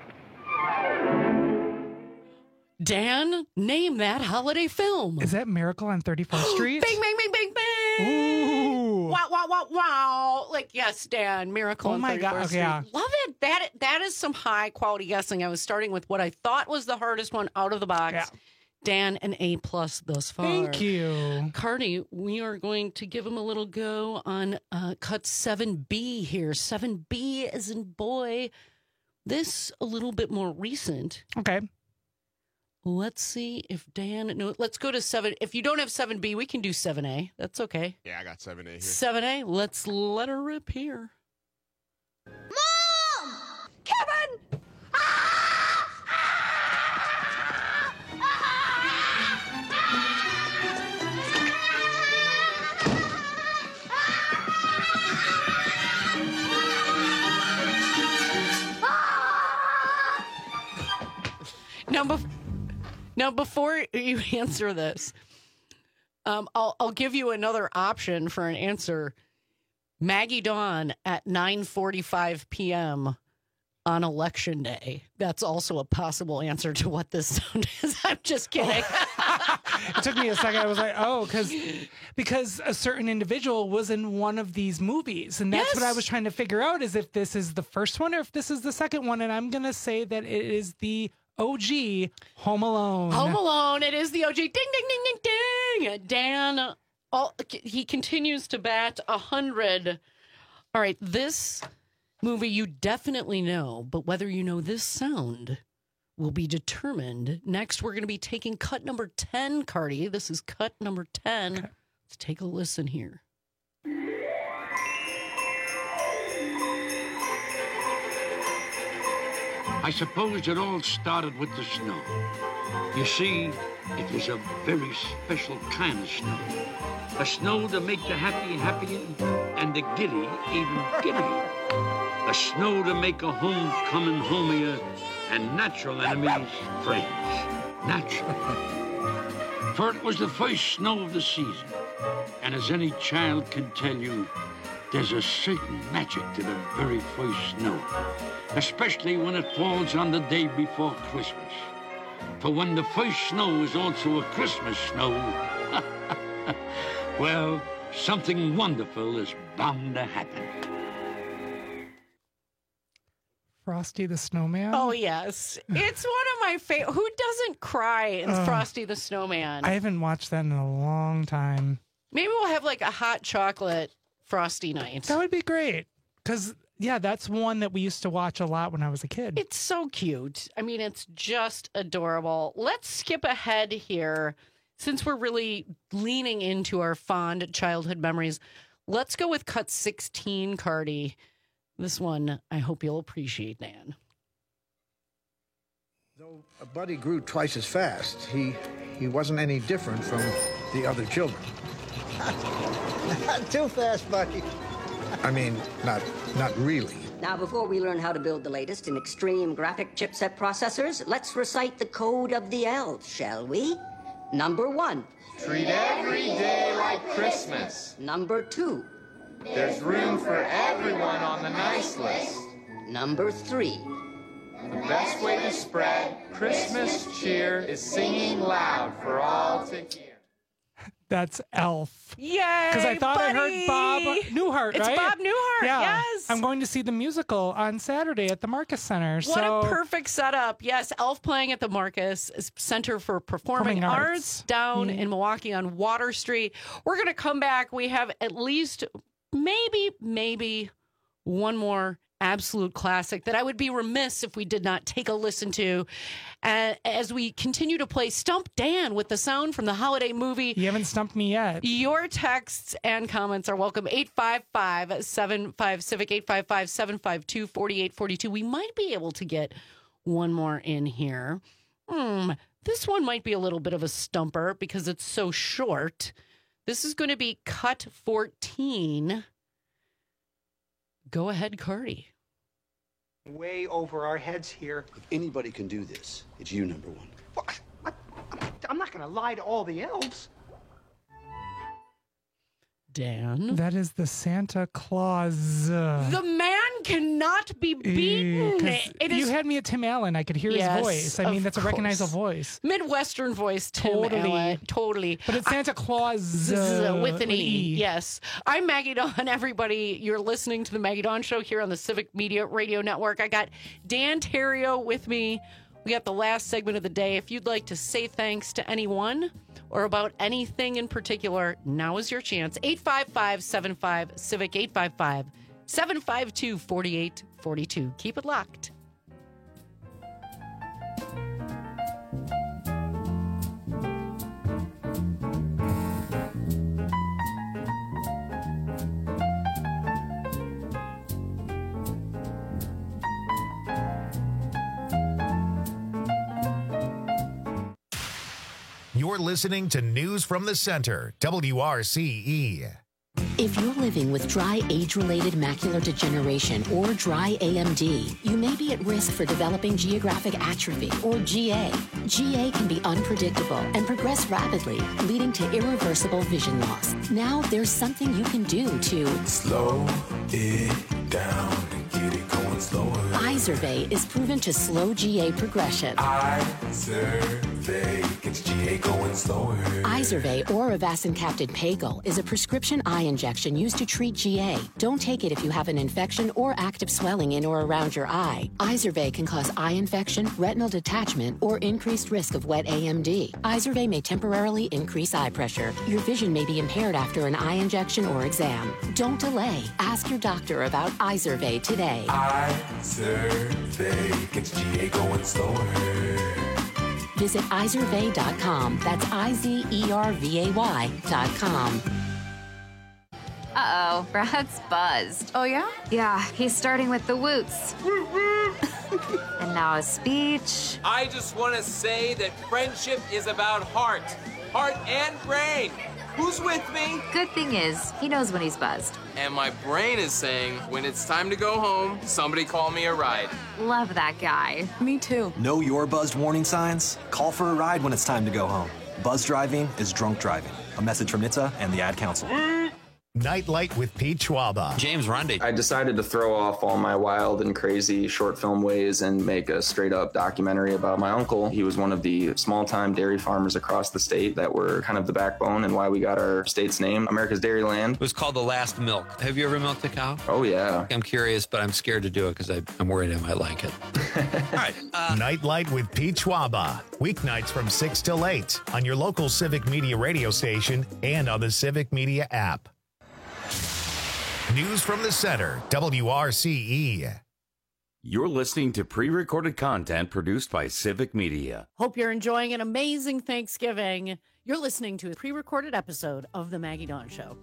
Dan, name that holiday film. Is that Miracle on thirty-fourth Street? Bing, bing, bing, bing, bing. Ooh. Wow, wow, wow, wow. Like, yes, Dan, Miracle Oh on my God, thirty-fourth okay, yeah. Street. Love it. That, that is some high quality guessing. I was starting with what I thought was the hardest one out of the box. Yeah. Dan, an A plus thus far. Thank you. Cardi, we are going to give him a little go on uh, cut seven B here. seven B as in boy. This a little bit more recent. Okay. Let's see if Dan... No, let's go to seven. If you don't have seven B, we can do seven A. That's okay. Yeah, I got seven A here. seven A. Let's let her rip here. Mom! Kevin! Now, bef- now, before you answer this, um, I'll I'll give you another option for an answer. Maggie Dawn at nine forty-five p.m. on Election Day. That's also a possible answer to what this sound is. I'm just kidding. It took me a second. I was like, oh, because because a certain individual was in one of these movies. And that's Yes. what I was trying to figure out, is if this is the first one or if this is the second one. And I'm going to say that it is the O G Home Alone. Home Alone. It is the O G. Ding, ding, ding, ding, ding. Dan, all, he continues to bat a hundred. All right, this movie you definitely know, but whether you know this sound will be determined. Next, we're going to be taking cut number ten, Cardi. This is cut number ten. Okay. Let's take a listen here. I suppose it all started with the snow. You see, it was a very special kind of snow. A snow to make the happy happier and the giddy even giddier. A snow to make a homecoming homier and natural enemies friends. Natural. For it was the first snow of the season. And as any child can tell you, there's a certain magic to the very first snow, especially when it falls on the day before Christmas. For when the first snow is also a Christmas snow, well, something wonderful is bound to happen. Frosty the Snowman? Oh, yes. It's one of my favorite. Who doesn't cry in Uh, Frosty the Snowman? I haven't watched that in a long time. Maybe we'll have like a hot chocolate Frosty night. That would be great. Because, yeah, that's one that we used to watch a lot when I was a kid. It's so cute. I mean, it's just adorable. Let's skip ahead here. Since we're really leaning into our fond childhood memories, let's go with cut sixteen, Cardi. This one, I hope you'll appreciate, Dan. Though Buddy grew twice as fast, he he wasn't any different from the other children. Not too fast, Buddy. I mean, not not really. Now, before we learn how to build the latest in extreme graphic chipset processors, let's recite the code of the elves, shall we? Number one. Treat every day like Christmas. Number two. There's room for everyone on the nice list. Number three. The best way to spread Christmas cheer is singing loud for all to hear. That's Elf. Yay! Because I thought buddy. I heard Bob Newhart, it's right? Bob Newhart, yeah. yes. I'm going to see the musical on Saturday at the Marcus Center. What so... a perfect setup. Yes, Elf playing at the Marcus Center for Performing, Performing Arts. Arts down mm. in Milwaukee on Water Street. We're going to come back. We have at least maybe, maybe one more absolute classic that I would be remiss if we did not take a listen to uh, as we continue to play Stump Dan with the sound from the holiday movie. You haven't stumped me yet. Your texts and comments are welcome. eight five five, seven five, Civic, eight five five, seven five two, four eight four two. We might be able to get one more in here. Hmm, this one might be a little bit of a stumper because it's so short. This is going to be cut fourteen. Go ahead, Cardi. Way over our heads here. If anybody can do this, it's you, number one. Well, I, I, I'm not going to lie to all the elves. Dan? That is the Santa Claus. The man cannot be beaten. It you is had me at Tim Allen. I could hear Yes, his voice. I mean, of that's a course. recognizable voice. Midwestern voice, Tim Totally. Allen. Totally. But it's Santa Claus Z- uh, with an with E. E. Yes. I'm Maggie Dawn, everybody. You're listening to the Maggie Dawn Show here on the Civic Media Radio Network. I got Dan Terrio with me. We got the last segment of the day. If you'd like to say thanks to anyone or about anything in particular, now is your chance. eight five five, seven five, Civic, eight five five, seven five two, four eight four two. Keep it locked. You're listening to News from the Center, W R C E. If you're living with dry age-related macular degeneration or dry A M D, you may be at risk for developing geographic atrophy or G A. G A can be unpredictable and progress rapidly, leading to irreversible vision loss. Now there's something you can do to slow it down and get it going slower. Izervay is proven to slow G A progression. Izervay gets G A going slower. Izervay or avacincaptad pagel is a prescription eye injection used to treat G A. Don't take it if you have an infection or active swelling in or around your eye. Izervay can cause eye infection, retinal detachment, or increased risk of wet A M D. Izervay may temporarily increase eye pressure. Your vision may be impaired after an eye injection or exam. Don't delay. Ask your doctor about Izervay today. Izervay gets G A going slower. Visit Izervay dot com. That's I Z E R V A Y dot com. Uh-oh, Brad's buzzed. Oh, yeah? Yeah, he's starting with the woots. And now a speech. I just want to say that friendship is about heart. Heart and brain. Who's with me? Good thing is, he knows when he's buzzed. And my brain is saying, when it's time to go home, somebody call me a ride. Love that guy. Me too. Know your buzzed warning signs? Call for a ride when it's time to go home. Buzz driving is drunk driving. A message from N H T S A and the Ad Council. Nightlight with Pete Schwaba. James Rundy. I decided to throw off all my wild and crazy short film ways and make a straight up documentary about my uncle. He was one of the small time dairy farmers across the state that were kind of the backbone and why we got our state's name, America's Dairyland. It was called The Last Milk. Have you ever milked a cow? Oh, yeah. I'm curious, but I'm scared to do it because I'm worried I might like it. All right. Uh, Nightlight with Pete Schwaba. Weeknights from six till eight on your local Civic Media radio station and on the Civic Media app. News from the Center, W R C E. You're listening to pre-recorded content produced by Civic Media. Hope you're enjoying an amazing Thanksgiving. You're listening to a pre-recorded episode of The Maggie Dawn Show.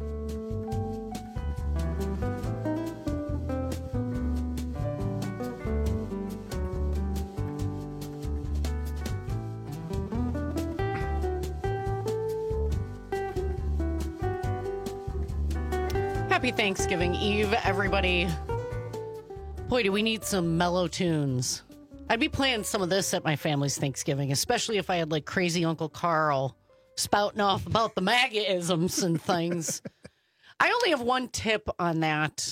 Happy Thanksgiving Eve, everybody. Boy, do we need some mellow tunes. I'd be playing some of this at my family's Thanksgiving, especially if I had like crazy Uncle Carl spouting off about the MAGA-isms and things. I only have one tip on that,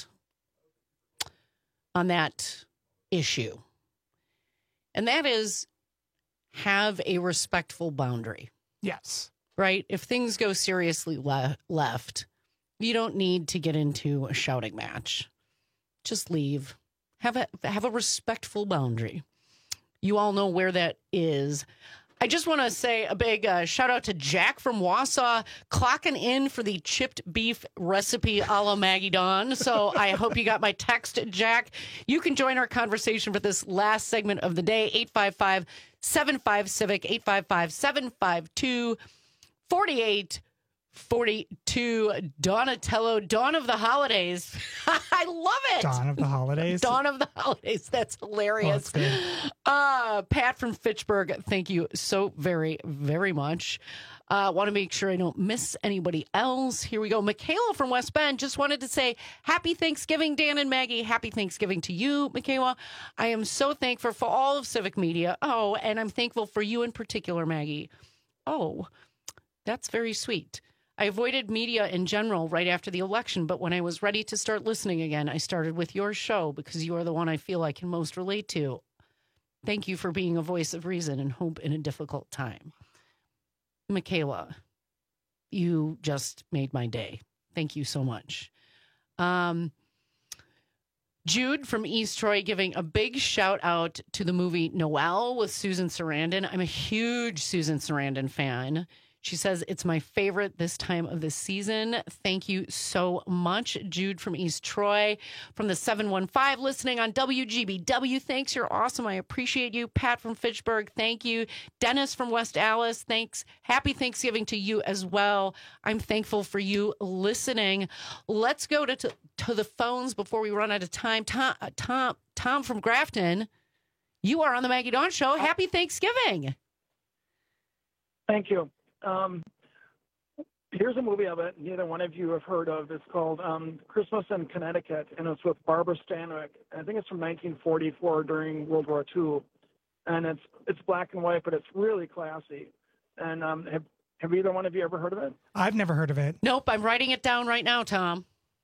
on that issue. And that is have a respectful boundary. Yes. Right? If things go seriously le- left, you don't need to get into a shouting match. Just leave. Have a have a respectful boundary. You all know where that is. I just want to say a big uh, shout out to Jack from Wausau, clocking in for the chipped beef recipe a la Maggie Dawn. So I hope you got my text, Jack. You can join our conversation for this last segment of the day, eight five five, seven five, CIVIC, eight five five, seven five two, four eight forty-two. Donatello, Dawn of the Holidays. I love it. Dawn of the Holidays. Dawn of the Holidays. That's hilarious. Oh, that's uh, Pat from Fitchburg, thank you so very, very much. I uh, want to make sure I don't miss anybody else. Here we go. Michaela from West Bend just wanted to say happy Thanksgiving, Dan and Maggie. Happy Thanksgiving to you, Michaela. I am so thankful for all of Civic Media. Oh, and I'm thankful for you in particular, Maggie. Oh, that's very sweet. I avoided media in general right after the election, but when I was ready to start listening again, I started with your show because you are the one I feel I can most relate to. Thank you for being a voice of reason and hope in a difficult time. Michaela, you just made my day. Thank you so much. Um, Jude from East Troy giving a big shout out to the movie Noelle with Susan Sarandon. I'm a huge Susan Sarandon fan. She says, it's my favorite this time of the season. Thank you so much, Jude from East Troy. From the seven one five, listening on W G B W. Thanks, you're awesome. I appreciate you. Pat from Fitchburg, thank you. Dennis from West Allis, thanks. Happy Thanksgiving to you as well. I'm thankful for you listening. Let's go to, to, to the phones before we run out of time. Tom, uh, Tom, Tom from Grafton, you are on the Maggie Dawn Show. Happy Thanksgiving. Thank you. Um, here's a movie I bet neither one of you have heard of. It's called um, Christmas in Connecticut, and it's with Barbara Stanwyck. I think it's from nineteen forty-four during World War Two, and it's it's black and white, but it's really classy. And um, have, have either one of you ever heard of it? I've never heard of it. Nope, I'm writing it down right now, Tom.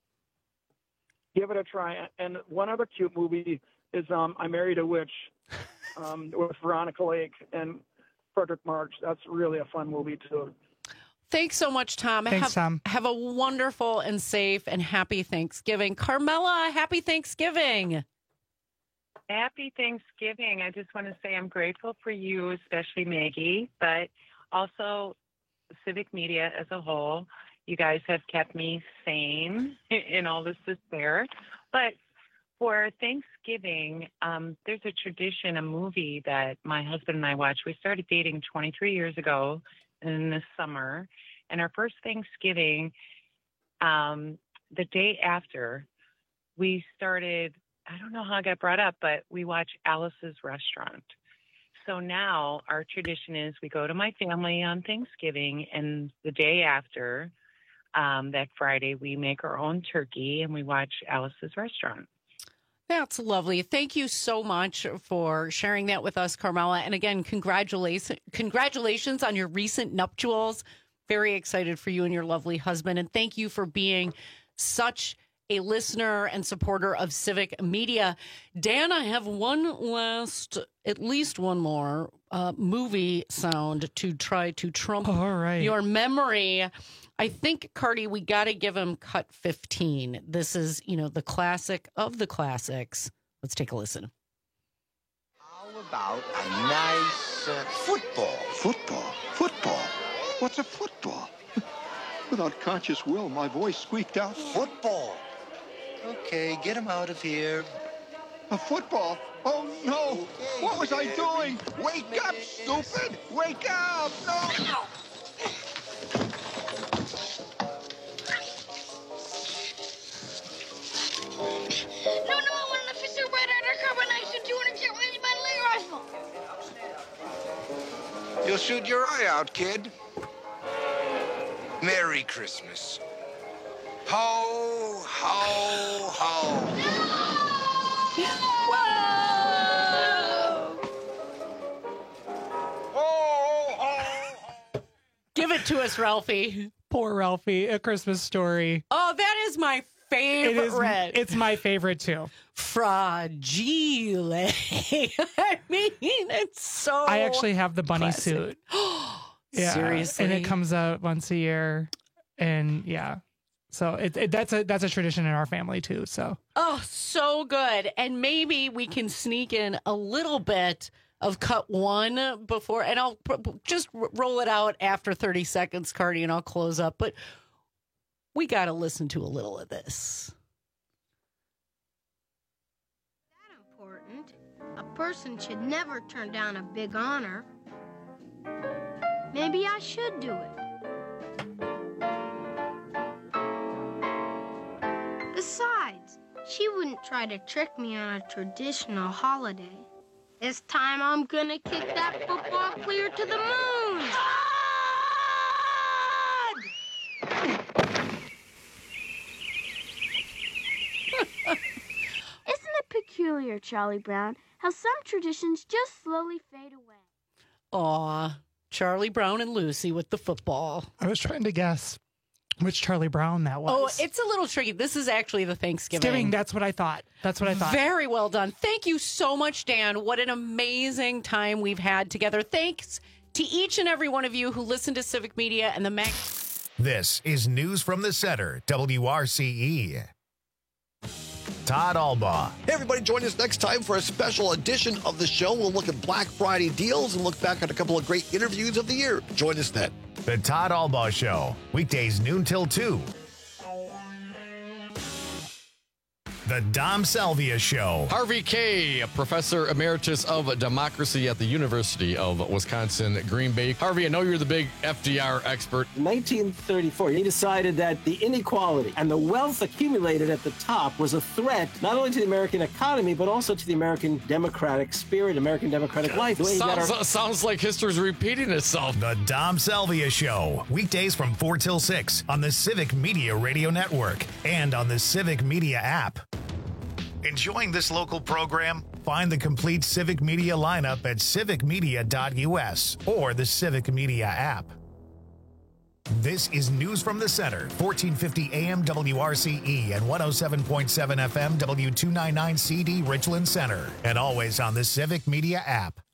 Give it a try. And one other cute movie is um, I Married a Witch um, with Veronica Lake and Frederick March. That's really a fun movie, too. Thanks so much, Tom. Thanks, have, Tom. Have a wonderful and safe and happy Thanksgiving. Carmela, happy Thanksgiving. Happy Thanksgiving. I just want to say I'm grateful for you, especially Maggie, but also Civic Media as a whole. You guys have kept me sane in all this despair. But for Thanksgiving, um, there's a tradition, a movie that my husband and I watch. We started dating twenty-three years ago in the summer. And our first Thanksgiving, um, the day after, we started, I don't know how I got brought up, but we watch Alice's Restaurant. So now our tradition is we go to my family on Thanksgiving, and the day after, um, that Friday, we make our own turkey and we watch Alice's Restaurant. That's lovely. Thank you so much for sharing that with us, Carmela. And again, congratulations, congratulations on your recent nuptials. Very excited for you and your lovely husband. And thank you for being such a listener and supporter of Civic Media. Dan, I have one last, at least one more uh, movie sound to try to trump All right. your memory. I think, Cardi, we got to give him cut fifteen. This is, you know, the classic of the classics. Let's take a listen. How about a nice uh, football? Football? Football? What's a football? Without conscious will, my voice squeaked out. Football. Okay, get him out of here. A football? Oh, no. Okay, What was I doing? Wake Wake up, stupid! Wake up! No! No, no, I want an official red undercover knife and two hundred jet range by rifle. You'll shoot your eye out, kid. Merry Christmas. Ho, ho, ho. Whoa! Give it to us, Ralphie. Poor Ralphie, A Christmas Story. Oh, that is my favorite. It is, it's my favorite too. Fragile. I mean, it's so I actually have the bunny classic. suit. Yeah, Seriously? and it comes out once a year, and yeah, so it, it that's a that's a tradition in our family too. So Oh, so good. And maybe we can sneak in a little bit of cut one before, and I'll pr- just r- roll it out after thirty seconds, Cardi, and I'll close up. But we got to listen to a little of this. Important. A person should never turn down a big honor. Maybe I should do it. Besides, she wouldn't try to trick me on a traditional holiday. This time I'm gonna kick that football clear to the moon! Isn't it peculiar, Charlie Brown, how some traditions just slowly fade away? Aw, Charlie Brown and Lucy with the football. I was trying to guess which Charlie Brown that was. Oh, it's a little tricky. This is actually the Thanksgiving. Thanksgiving, that's what I thought. That's what I thought. Very well done. Thank you so much, Dan. What an amazing time we've had together. Thanks to each and every one of you who listen to Civic Media and the Mac. This is News from the Center, W R C E. Todd Albaugh. Hey, everybody, join us next time for a special edition of the show. We'll look at Black Friday deals and look back at a couple of great interviews of the year. Join us then. The Todd Albaugh Show, weekdays noon till two. The Dom Salvia Show. Harvey Kaye, Professor Emeritus of Democracy at the University of Wisconsin, Green Bay. Harvey, I know you're the big F D R expert. nineteen thirty-four, he decided that the inequality and the wealth accumulated at the top was a threat not only to the American economy, but also to the American democratic spirit, American democratic life. The way he got Sounds, our- sounds like history's repeating itself. The Dom Salvia Show. Weekdays from four till six on the Civic Media Radio Network and on the Civic Media app. Enjoying this local program? Find the complete Civic Media lineup at civic media dot U S or the Civic Media app. This is News from the Center, fourteen fifty A M W R C E and one oh seven point seven F M W two ninety-nine C D Richland Center, and always on the Civic Media app.